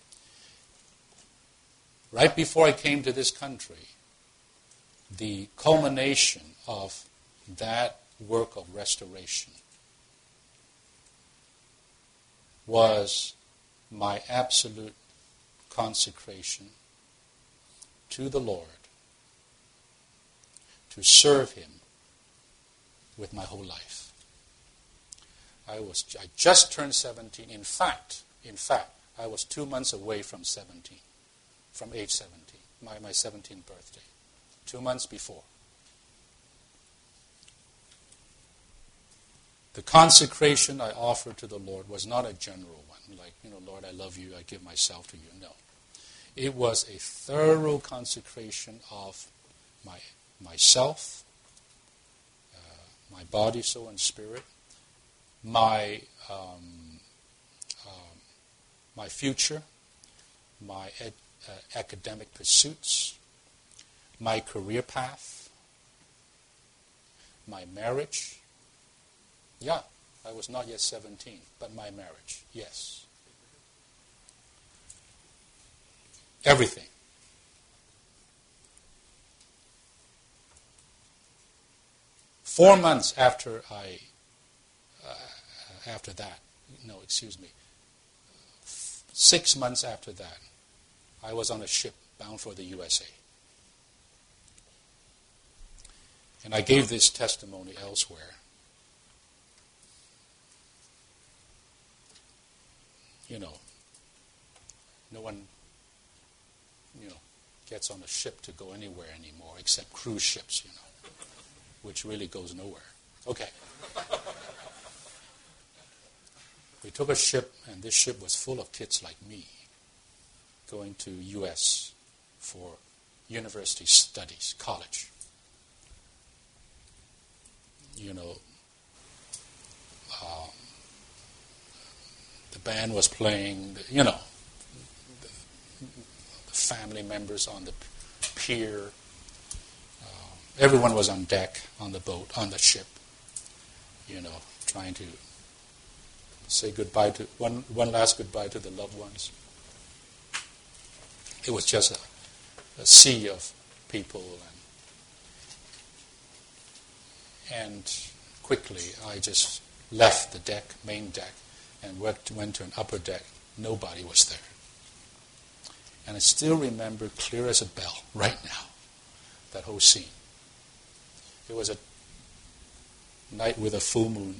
Right before I came to this country, the culmination of that work of restoration was my absolute consecration to the Lord, to serve Him with my whole life. I just turned 17. In fact, I was 2 months away from 17, from age 17, my 17th birthday. 2 months before. The consecration I offered to the Lord was not a general one, like, Lord, I love you, I give myself to you. No. It was a thorough consecration of myself, my body, soul, and spirit, my future, my academic pursuits, my career path, my marriage. Yeah, I was not yet 17, but my marriage, yes. Everything. Four months after that, 6 months after that, I was on a ship bound for the USA. And I gave this testimony elsewhere. No one, gets on a ship to go anywhere anymore except cruise ships, which really goes nowhere. Okay. We took a ship, and this ship was full of kids like me going to U.S. for university studies, college. The band was playing, the family members on the pier. Everyone was on deck, on the boat, on the ship, trying to say goodbye to, one last goodbye to the loved ones. It was just a sea of people, and quickly I just left the deck, main deck, and went to an upper deck. Nobody was there. And I still remember clear as a bell right now, that whole scene. It was a night with a full moon.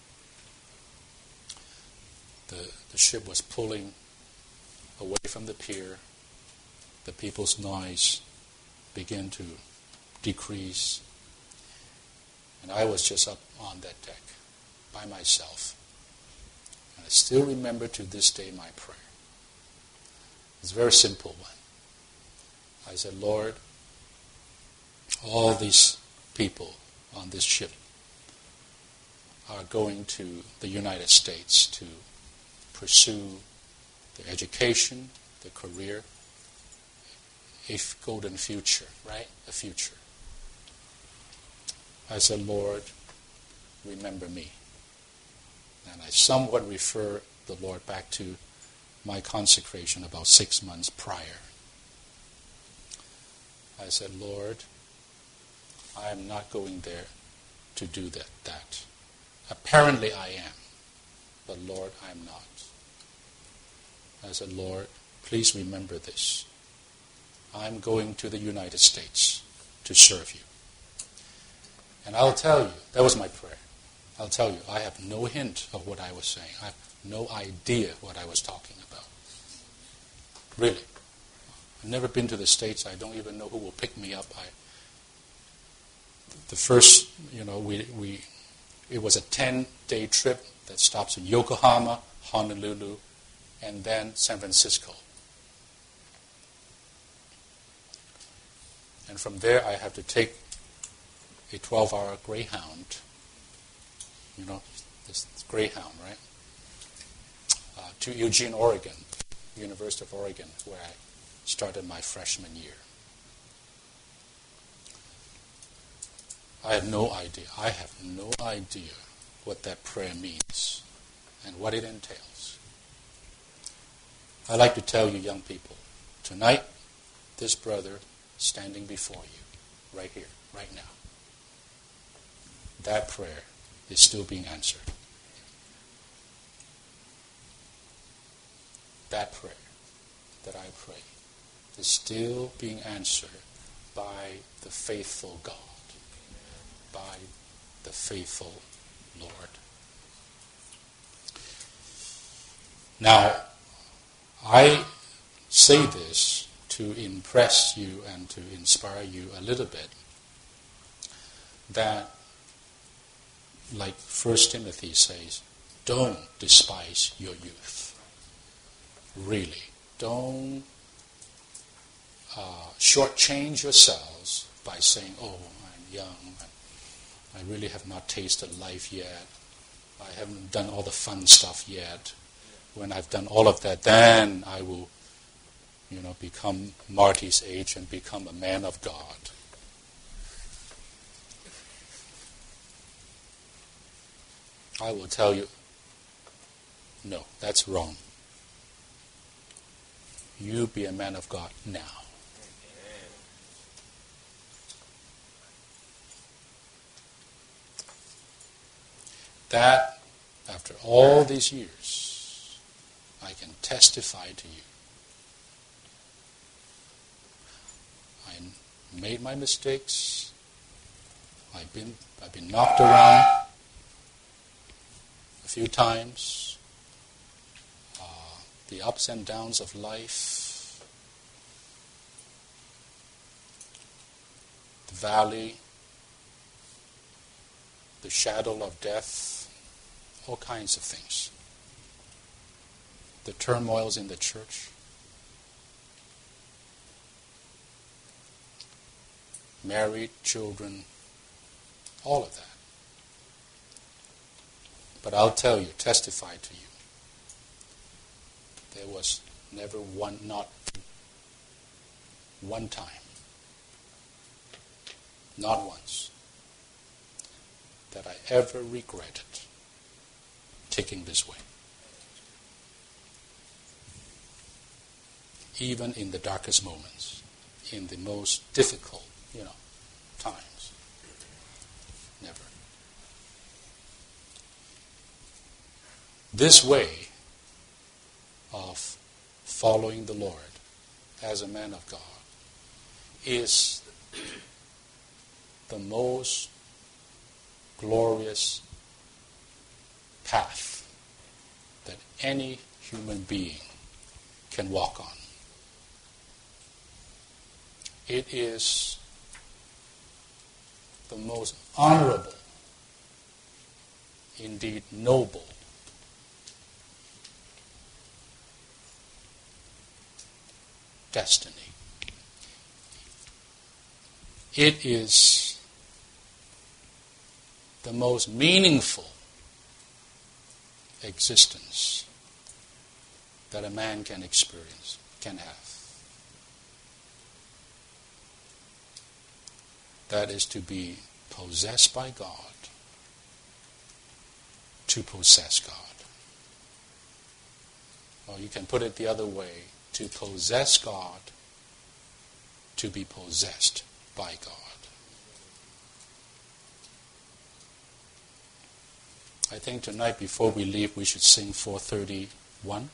The ship was pulling away from the pier. The people's noise began to decrease. And I was just up on that deck by myself. And I still remember to this day my prayer. It's a very simple one. I said, Lord, all these people on this ship are going to the United States to pursue their education, their career, a golden future, right? A future. I said, Lord, remember me. And I somewhat refer the Lord back to my consecration about 6 months prior. I said, Lord, I am not going there to do that. Apparently I am, but Lord, I am not. I said, Lord, please remember this. I'm going to the United States to serve you. And I'll tell you, that was my prayer. I'll tell you, I have no hint of what I was saying. I have no idea what I was talking about. Really. I've never been to the States. I don't even know who will pick me up. The first, it was a 10-day trip that stops in Yokohama, Honolulu, and then San Francisco. And from there I have to take a 12-hour Greyhound. This Greyhound, right? To Eugene, Oregon, University of Oregon, where I started my freshman year. I have no idea. I have no idea what that prayer means and what it entails. I like to tell you young people, tonight, this brother standing before you, right here, right now, that prayer is still being answered. That prayer that I pray is still being answered by the faithful God, by the faithful Lord. Now, I say this to impress you and to inspire you a little bit, that, like 1 Timothy says, don't despise your youth. Really. Don't shortchange yourselves by saying, oh, I'm young, I really have not tasted life yet, I haven't done all the fun stuff yet. When I've done all of that, then I will, become Marty's age and become a man of God. I will tell you, no, that's wrong. You be a man of God now. That, after all these years, I can testify to you. I made my mistakes. I've been knocked around a few times. The ups and downs of life, the valley, the shadow of death, all kinds of things. The turmoils in the church. Married, children, all of that. But I'll tell you, testify to you, there was never not one time, not once, that I ever regretted taking this way. Even in the darkest moments, in the most difficult, times. Never. This way of following the Lord as a man of God is the most glorious path that any human being can walk on. It is the most honorable, indeed noble, destiny. It is the most meaningful existence that a man can experience, can have. That is to be possessed by God, to possess God. Or you can put it the other way, to possess God, to be possessed by God. I think tonight before we leave we should sing 431.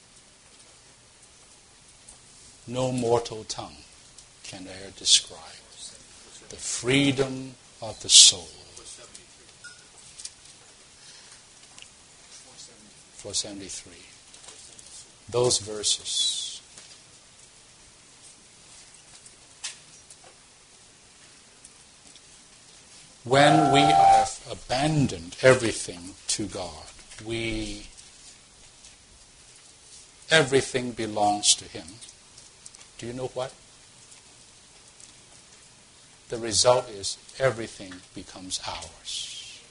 No mortal tongue can e'er describe the freedom of the soul. 473. Those verses. When we have abandoned everything to God, everything belongs to Him. Do you know what? The result is everything becomes ours.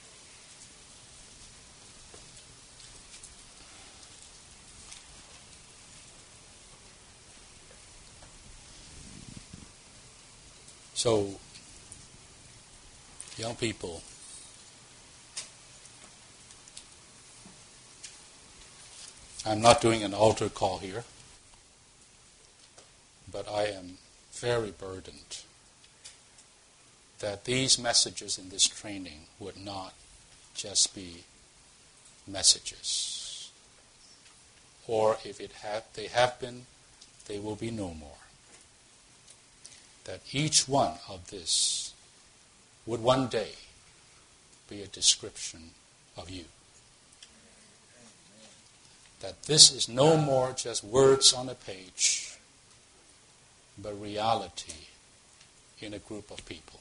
So, young people, I'm not doing an altar call here, but I am very burdened that these messages in this training would not just be messages. Or if they have been, they will be no more. That each one of this would one day be a description of you. That this is no more just words on a page, but reality in a group of people.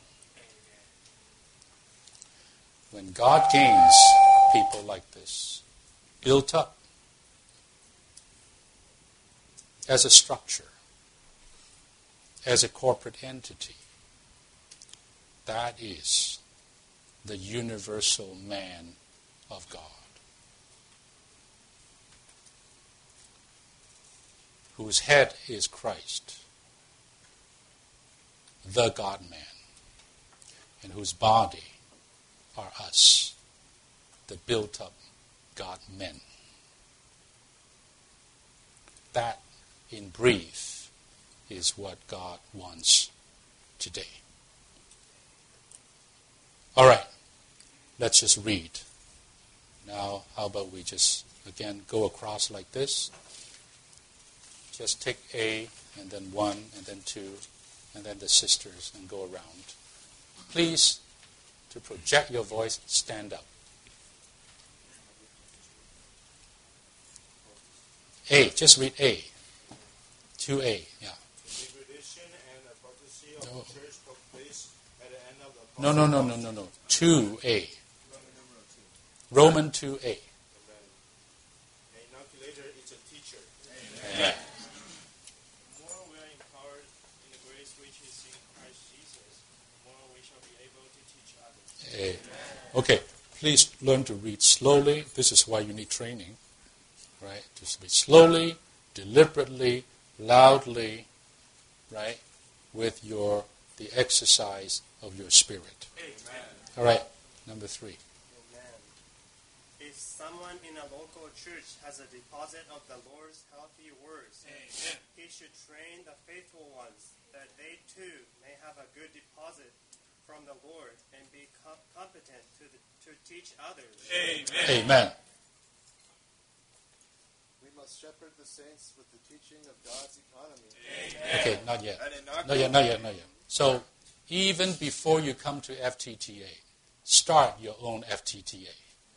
When God gains people like this, built up as a structure, as a corporate entity, that is the universal man of God, whose head is Christ, the God-man, and whose body are us, the built-up God-men. That, in brief, is what God wants today. All right, let's just read. Now, how about we just, again, go across like this. Just take A, and then 1, and then 2, and then the sisters, and go around. Please, to project your voice, stand up. A, just read A. 2A, yeah. The degradation and apostasy of the church took place at the end of the No. 2A. Roman 2A. An inoculator is a teacher. Amen. The more we are empowered in the grace which is in Christ Jesus, the more we shall be able to teach others. Okay, please learn to read slowly. This is why you need training, right? Just read slowly, deliberately, loudly, right? With the exercise of your spirit. Amen. All right, number 3. Amen. If someone in a local church has a deposit of the Lord's healthy words, Amen. he should train the faithful ones that they too may have a good deposit from the Lord and be competent to teach others. Amen. Amen. We must shepherd the saints with the teaching of God's economy. Amen. Okay, not yet. I did not Not yet. So, even before you come to FTTA, start your own FTTA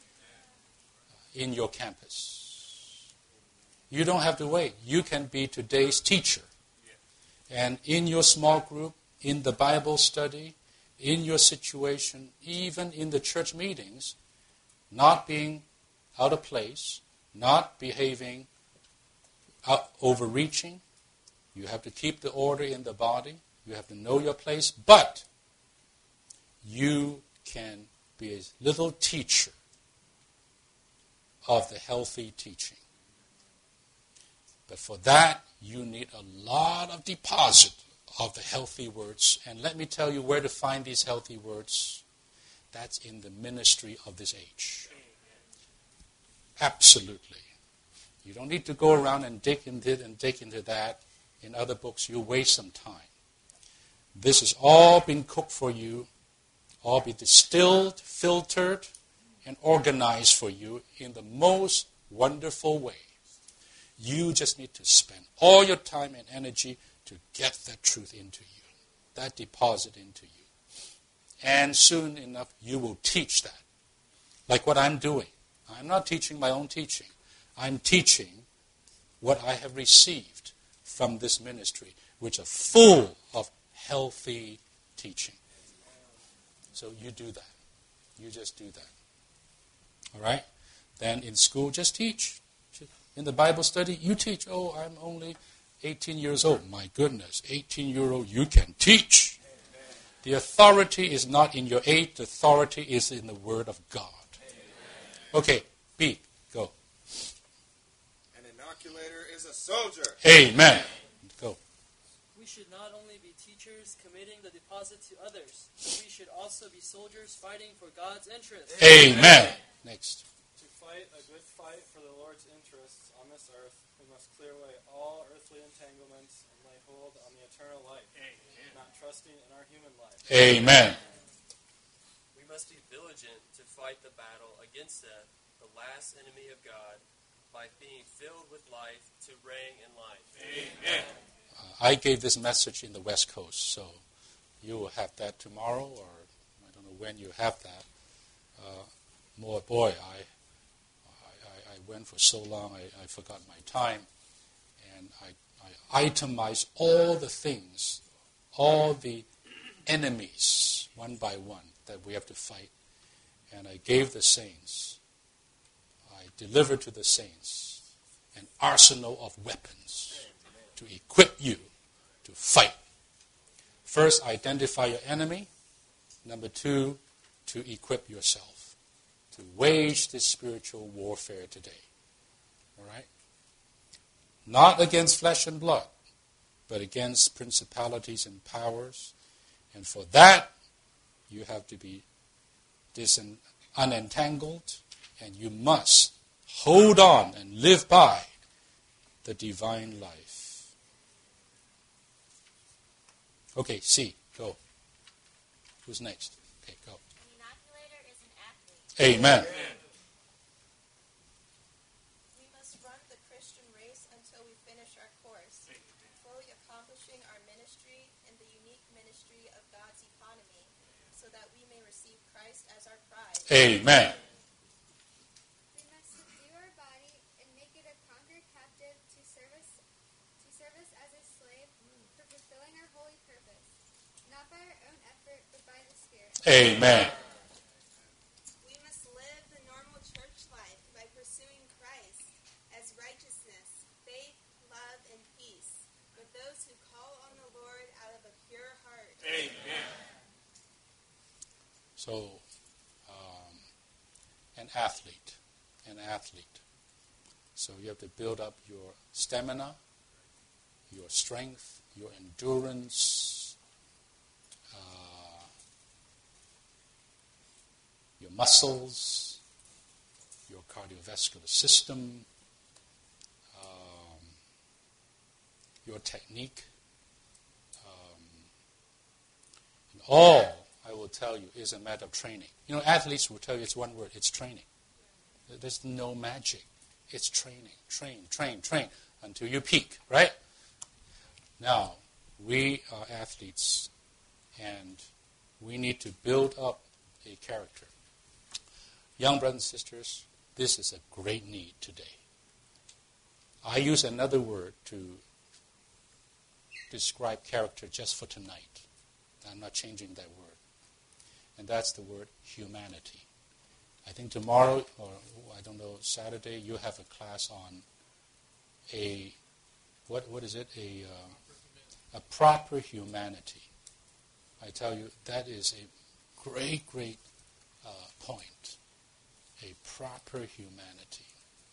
in your campus. You don't have to wait. You can be today's teacher. And in your small group, in the Bible study, in your situation, even in the church meetings, not being out of place, not behaving overreaching. You have to keep the order in the body. You have to know your place. But you can be a little teacher of the healthy teaching. But for that, you need a lot of deposit of the healthy words. And let me tell you where to find these healthy words. That's in the ministry of this age. Absolutely. You don't need to go around and dig into it and dig into that in other books. You'll waste some time. This has all been cooked for you, all been distilled, filtered, and organized for you in the most wonderful way. You just need to spend all your time and energy to get that truth into you, that deposit into you. And soon enough, you will teach that. Like what I'm doing. I'm not teaching my own teaching. I'm teaching what I have received from this ministry, which are full of healthy teaching. So you do that. You just do that. All right? Then in school, just teach. In the Bible study, you teach. Oh, I'm only 18 years old. My goodness, 18-year-old, you can teach. The authority is not in your age. The authority is in the Word of God. Okay, B, go. An inoculator is a soldier. Amen. Go. We should not only be teachers committing the deposit to others, but we should also be soldiers fighting for God's interests. Amen. Next. To fight a good fight for the Lord's interests on this earth, we must clear away all earthly entanglements and lay hold on the eternal life, not trusting in our human life. Amen. We must be diligent to fight the battle against death, the last enemy of God, by being filled with life to reign in life. Amen. I gave this message in the West Coast, so you will have that tomorrow, or I don't know when you have that. I went for so long, I forgot my time, and I itemized all the things, all the enemies, one by one, that we have to fight. And I gave the saints, I delivered to the saints an arsenal of weapons to equip you to fight. First, identify your enemy. Number two, to equip yourself to wage this spiritual warfare today. All right? Not against flesh and blood, but against principalities and powers. And for that, you have to be unentangled, and you must hold on and live by the divine life. Okay, C, go. Who's next? Okay, go. An inoculator is an athlete. Amen. We must run the Christian race until we finish our course, fully accomplishing our ministry in the unique ministry of God's economy, so that we may receive Christ as our prize. Amen. We must subdue our body and make it a conquered captive to serve us as a slave for fulfilling our holy purpose, not by our own effort, but by the Spirit. Amen. We must live the normal church life by pursuing Christ as righteousness, faith, love, and peace with those who call on the Lord out of a pure heart. Amen. So, an athlete. So you have to build up your stamina, your strength, your endurance, your muscles, your cardiovascular system, your technique. And all, I will tell you, is a matter of training. You know, athletes will tell you it's one word, it's training. There's no magic. It's training. Train, until you peak, right? Now, we are athletes, and we need to build up a character. Young brothers and sisters, this is a great need today. I use another word to describe character just for tonight. I'm not changing that word. And that's the word humanity. I think tomorrow, or I don't know, Saturday, you have a class on what is it? A proper humanity. I tell you, that is a great point. A proper humanity.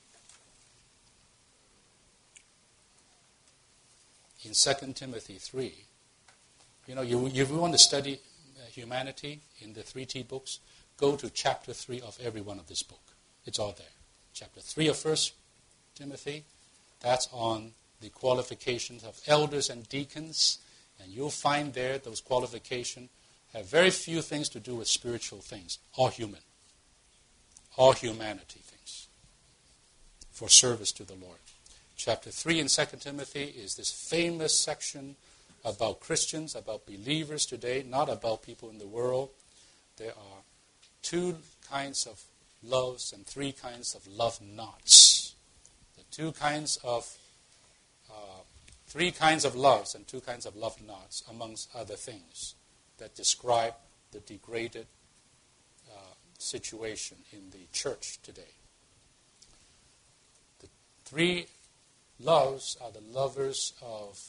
In 2 Timothy 3, you know, if you want to study humanity in the 3T books, go to chapter 3 of every one of this book. It's all there. Chapter 3 of 1 Timothy, that's on the qualifications of elders and deacons, and you'll find there those qualifications have very few things to do with spiritual things, all human. all humanity things for service to the Lord. Chapter 3 in 2 Timothy is this famous section about Christians, about believers today, not about people in the world. There are 2 kinds of loves and 3 kinds of love knots. The 3 kinds of loves and 2 kinds of love knots, amongst other things, that describe the degraded situation in the church today. The 3 loves are the lovers of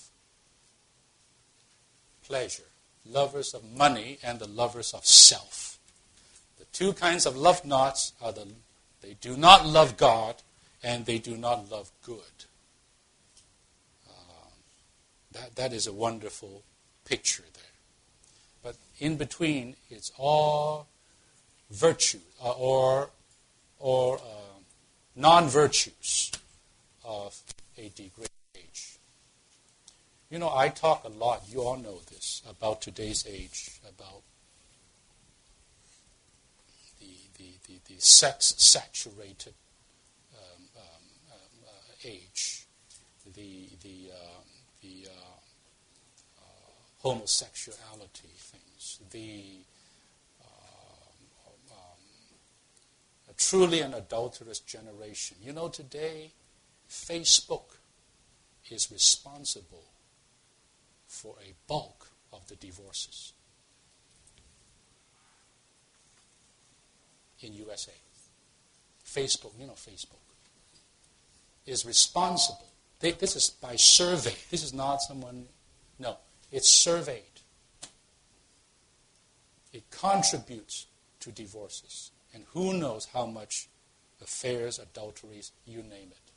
pleasure, lovers of money, and the lovers of self. The 2 kinds of love knots are they do not love God and they do not love good. That is a wonderful picture there. But in between, it's all virtue or non-virtues of a degraded age. You know, I talk a lot, you all know this, about today's age, about the sex-saturated age, the homosexuality things, a truly an adulterous generation. You know, today, Facebook is responsible for a bulk of the divorces in USA. Facebook, you know Facebook, is responsible. This is by survey. This is not someone, no, it's surveyed. It contributes to divorces. And who knows how much affairs, adulteries, you name it.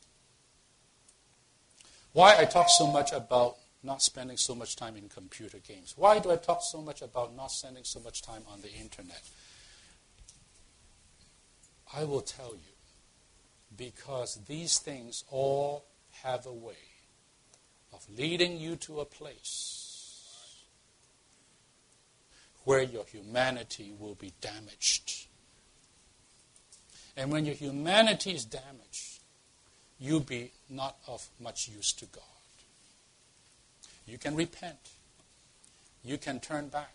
Why I talk so much about not spending so much time in computer games? Why do I talk so much about not spending so much time on the internet? I will tell you, because these things all have a way of leading you to a place where your humanity will be damaged. And when your humanity is damaged, you'll be not of much use to God. You can repent. You can turn back.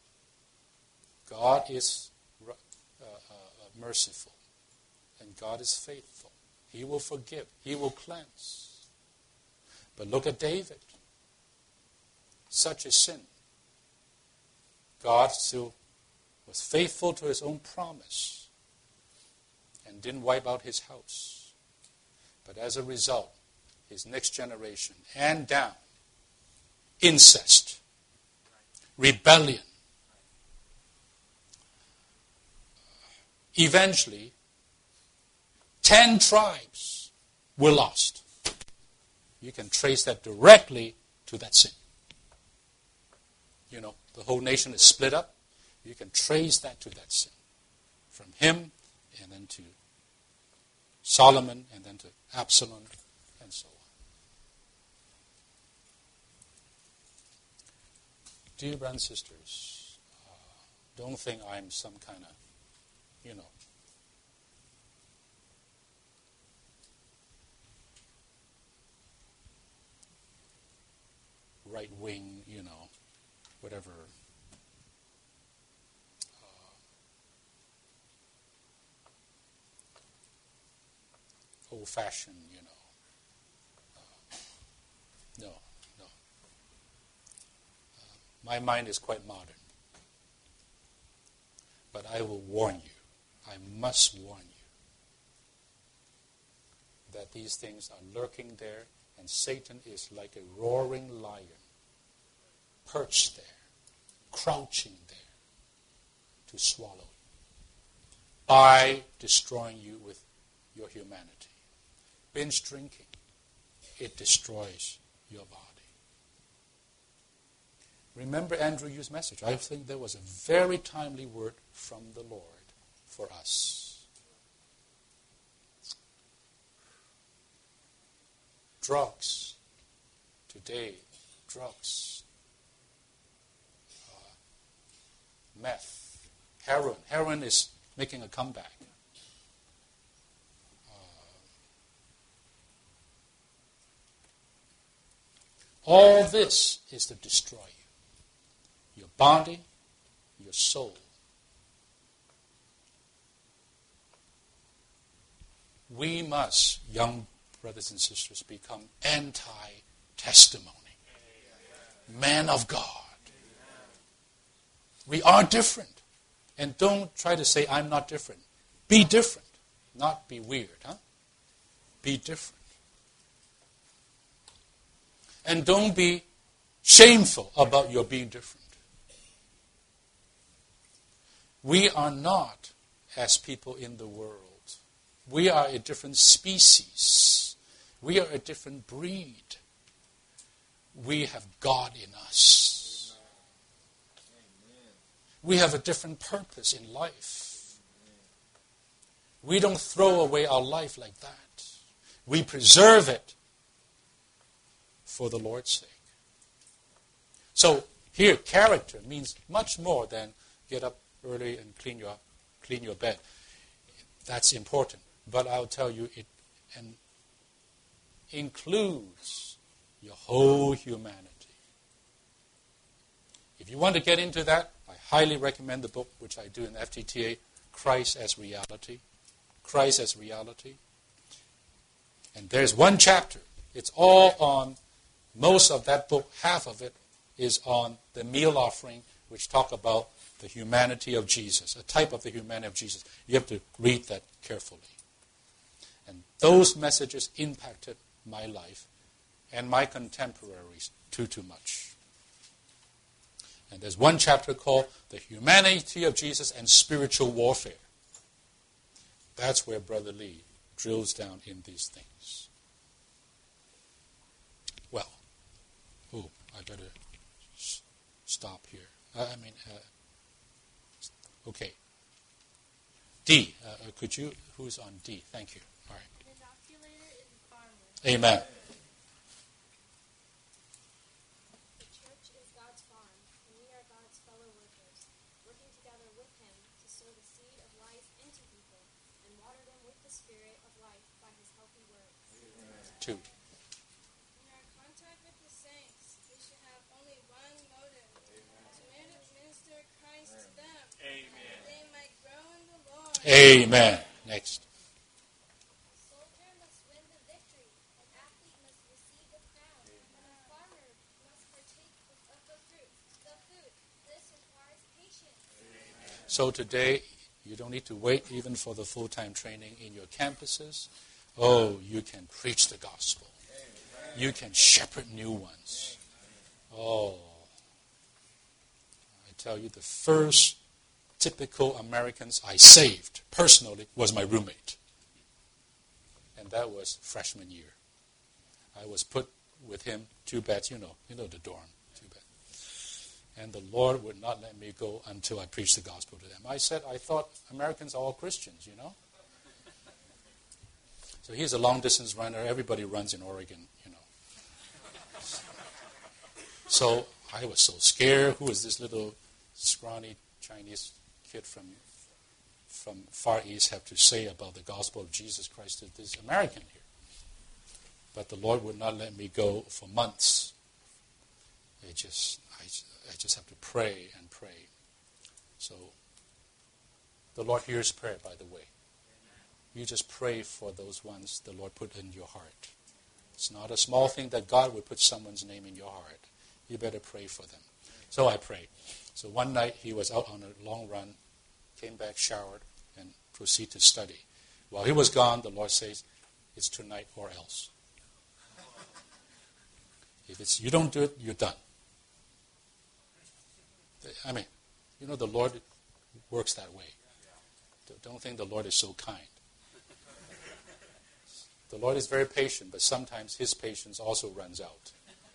God is merciful. And God is faithful. He will forgive. He will cleanse. But look at David. Such a sin. God still was faithful to his own promise and didn't wipe out his house. But as a result, his next generation, and down, incest, rebellion. Eventually, 10 tribes were lost. You can trace that directly to that sin. You know, the whole nation is split up. You can trace that to that sin. From him, and then to Solomon, and then to Absalom, and so on. Dear brothers and sisters, don't think I'm some kind of, right-wing, whatever, old-fashioned, no. My mind is quite modern. But I will warn you, I must warn you, that these things are lurking there, and Satan is like a roaring lion, perched there, crouching there, to swallow you, by destroying you with your humanity. Binge drinking, it destroys your body. Remember Andrew Yu's message. I think there was a very timely word from the Lord for us. Drugs. Today, drugs. Meth. Heroin. Heroin is making a comeback. All this is to destroy you. Your body, your soul. We must, young brothers and sisters, become anti-testimony. Man of God. We are different. And don't try to say, I'm not different. Be different. Not be weird, huh? Be different. And don't be shameful about your being different. We are not as people in the world. We are a different species. We are a different breed. We have God in us. We have a different purpose in life. We don't throw away our life like that. We preserve it for the Lord's sake. So here, character means much more than get up early and clean your bed. That's important. But I'll tell you, it includes your whole humanity. If you want to get into that, I highly recommend the book which I do in FTTA, Christ as Reality. Christ as Reality. And there's one chapter. It's all on, most of that book, half of it is on the meal offering, which talk about the humanity of Jesus, a type of the humanity of Jesus. You have to read that carefully. And those messages impacted my life and my contemporaries too much. And there's one chapter called The Humanity of Jesus and Spiritual Warfare. That's where Brother Lee drills down in these things. Well, I better stop here. Okay. D, could you, who's on D? Thank you. All right. Inoculator is farmer. Amen. The church is God's farm, and we are God's fellow workers, working together with Him to sow the seed of life into people and water them with the Spirit of life by His healthy word. 2. In our contact with the saints, we should have only one motive, to minister Christ to them. Amen. They might grow in the Lord. Amen. Next. A soldier must win the victory, an athlete must receive the crown, and a farmer must partake of the fruit, the food. This requires patience. So today, you don't need to wait even for the full-time training in your campuses. Oh, you can preach the gospel. You can shepherd new ones. Oh, I tell you, the first typical Americans I saved personally was my roommate. And that was freshman year. I was put with him 2 beds, you know the dorm, 2 beds. And the Lord would not let me go until I preached the gospel to them. I thought Americans are all Christians, you know. So he's a long-distance runner. Everybody runs in Oregon, you know. So I was so scared. Who is this little scrawny Chinese kid from Far East have to say about the gospel of Jesus Christ to this American here? But the Lord would not let me go for months. I just have to pray and pray. So the Lord hears prayer, by the way. You just pray for those ones the Lord put in your heart. It's not a small thing that God would put someone's name in your heart. You better pray for them. So I prayed. So one night he was out on a long run, came back, showered, and proceeded to study. While he was gone, the Lord says, it's tonight or else. If you don't do it, you're done. I mean, the Lord works that way. Don't think the Lord is so kind. The Lord is very patient, but sometimes His patience also runs out.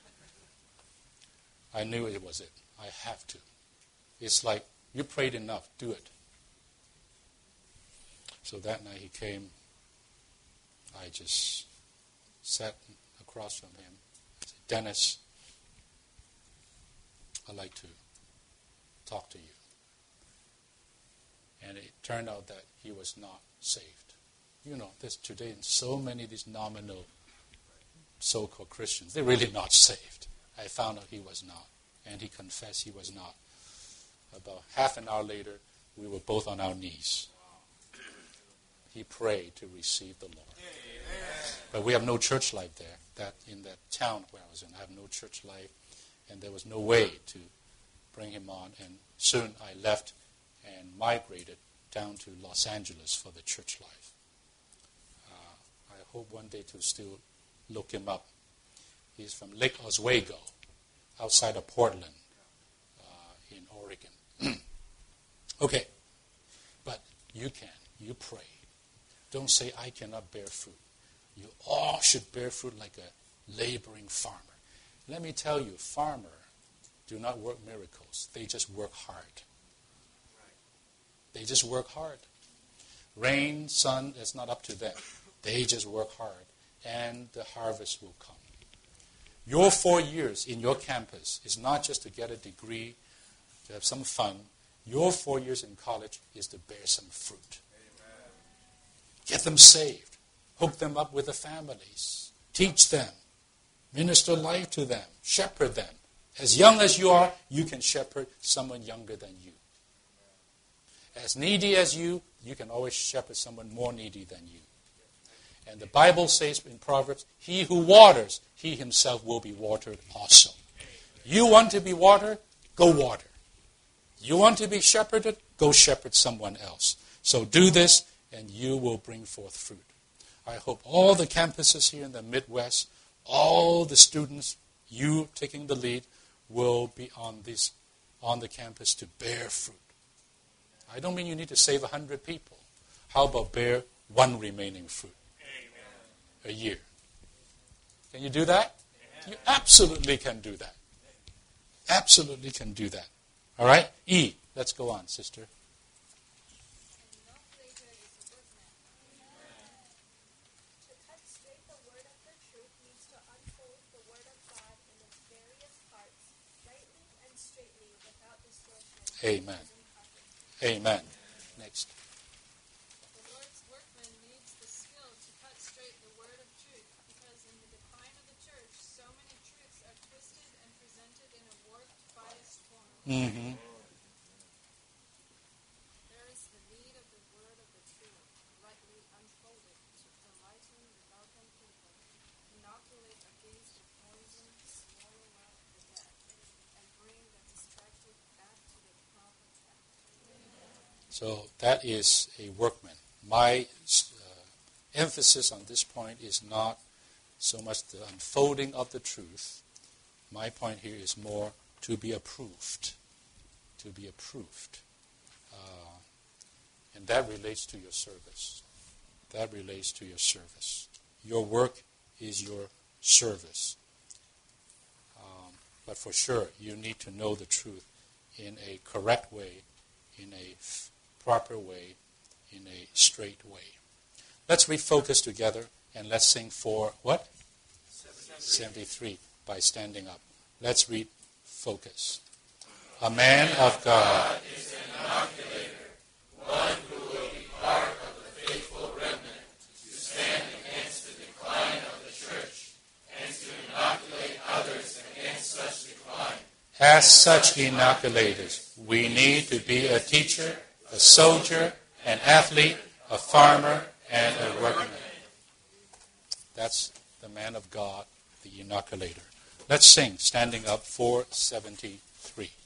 I knew it was it. I have to. It's like, you prayed enough, do it. So that night he came. I just sat across from him. I said, Dennis, I'd like to talk to you. And it turned out that he was not saved. There's today so many of these nominal so-called Christians. They're really not saved. I found out he was not. And he confessed he was not. About half an hour later, we were both on our knees. He prayed to receive the Lord. But we have no church life there. That in that town where I was in, I have no church life. And there was no way to bring him on. And soon I left and migrated down to Los Angeles for the church life. I hope one day to still look him up. He's from Lake Oswego, outside of Portland, in Oregon. Okay, but you can. You pray. Don't say, I cannot bear fruit. You all should bear fruit like a laboring farmer. Let me tell you, farmers do not work miracles. They just work hard. They just work hard. Rain, sun, it's not up to them. They just work hard, and the harvest will come. Your 4 years in your campus is not just to get a degree, to have some fun. Your 4 years in college is to bear some fruit. Amen. Get them saved. Hook them up with the families. Teach them. Minister life to them. Shepherd them. As young as you are, you can shepherd someone younger than you. As needy as you can always shepherd someone more needy than you. And the Bible says in Proverbs, he who waters, he himself will be watered also. You want to be watered? Go water. You want to be shepherded? Go shepherd someone else. So do this, and you will bring forth fruit. I hope all the campuses here in the Midwest, all the students, you taking the lead, will be on the campus to bear fruit. I don't mean you need to save 100 people. How about bear one remaining fruit? A year. Can you do that? You absolutely can do that. Absolutely can do that. All right? E. Let's go on, sister. Amen. Amen. Next. The Lord's workman needs the skill to cut straight the word of truth, because in the decline of the church, so many truths are twisted and presented in a warped, biased form. Mm-hmm. There is the need of the word of the truth, rightly unfolded, to enlighten the darkened people, inoculate against the poison, swallow out the dead, and bring the distracted back to the proper track. So that is a workman. My emphasis on this point is not so much the unfolding of the truth. My point here is more to be approved. To be approved. And that relates to your service. That relates to your service. Your work is your service. But for sure, you need to know the truth in a correct way, in a proper way, in a straight way. Let's refocus together and let's sing for what? 73 by standing up. Let's read Focus. A man of God is an inoculator, one who will be part of the faithful remnant to stand against the decline of the church and to inoculate others against such decline. As such inoculators, we need to be a teacher, a soldier, an athlete, a farmer, and a workman. That's the man of God, the inoculator. Let's sing, standing up, 473.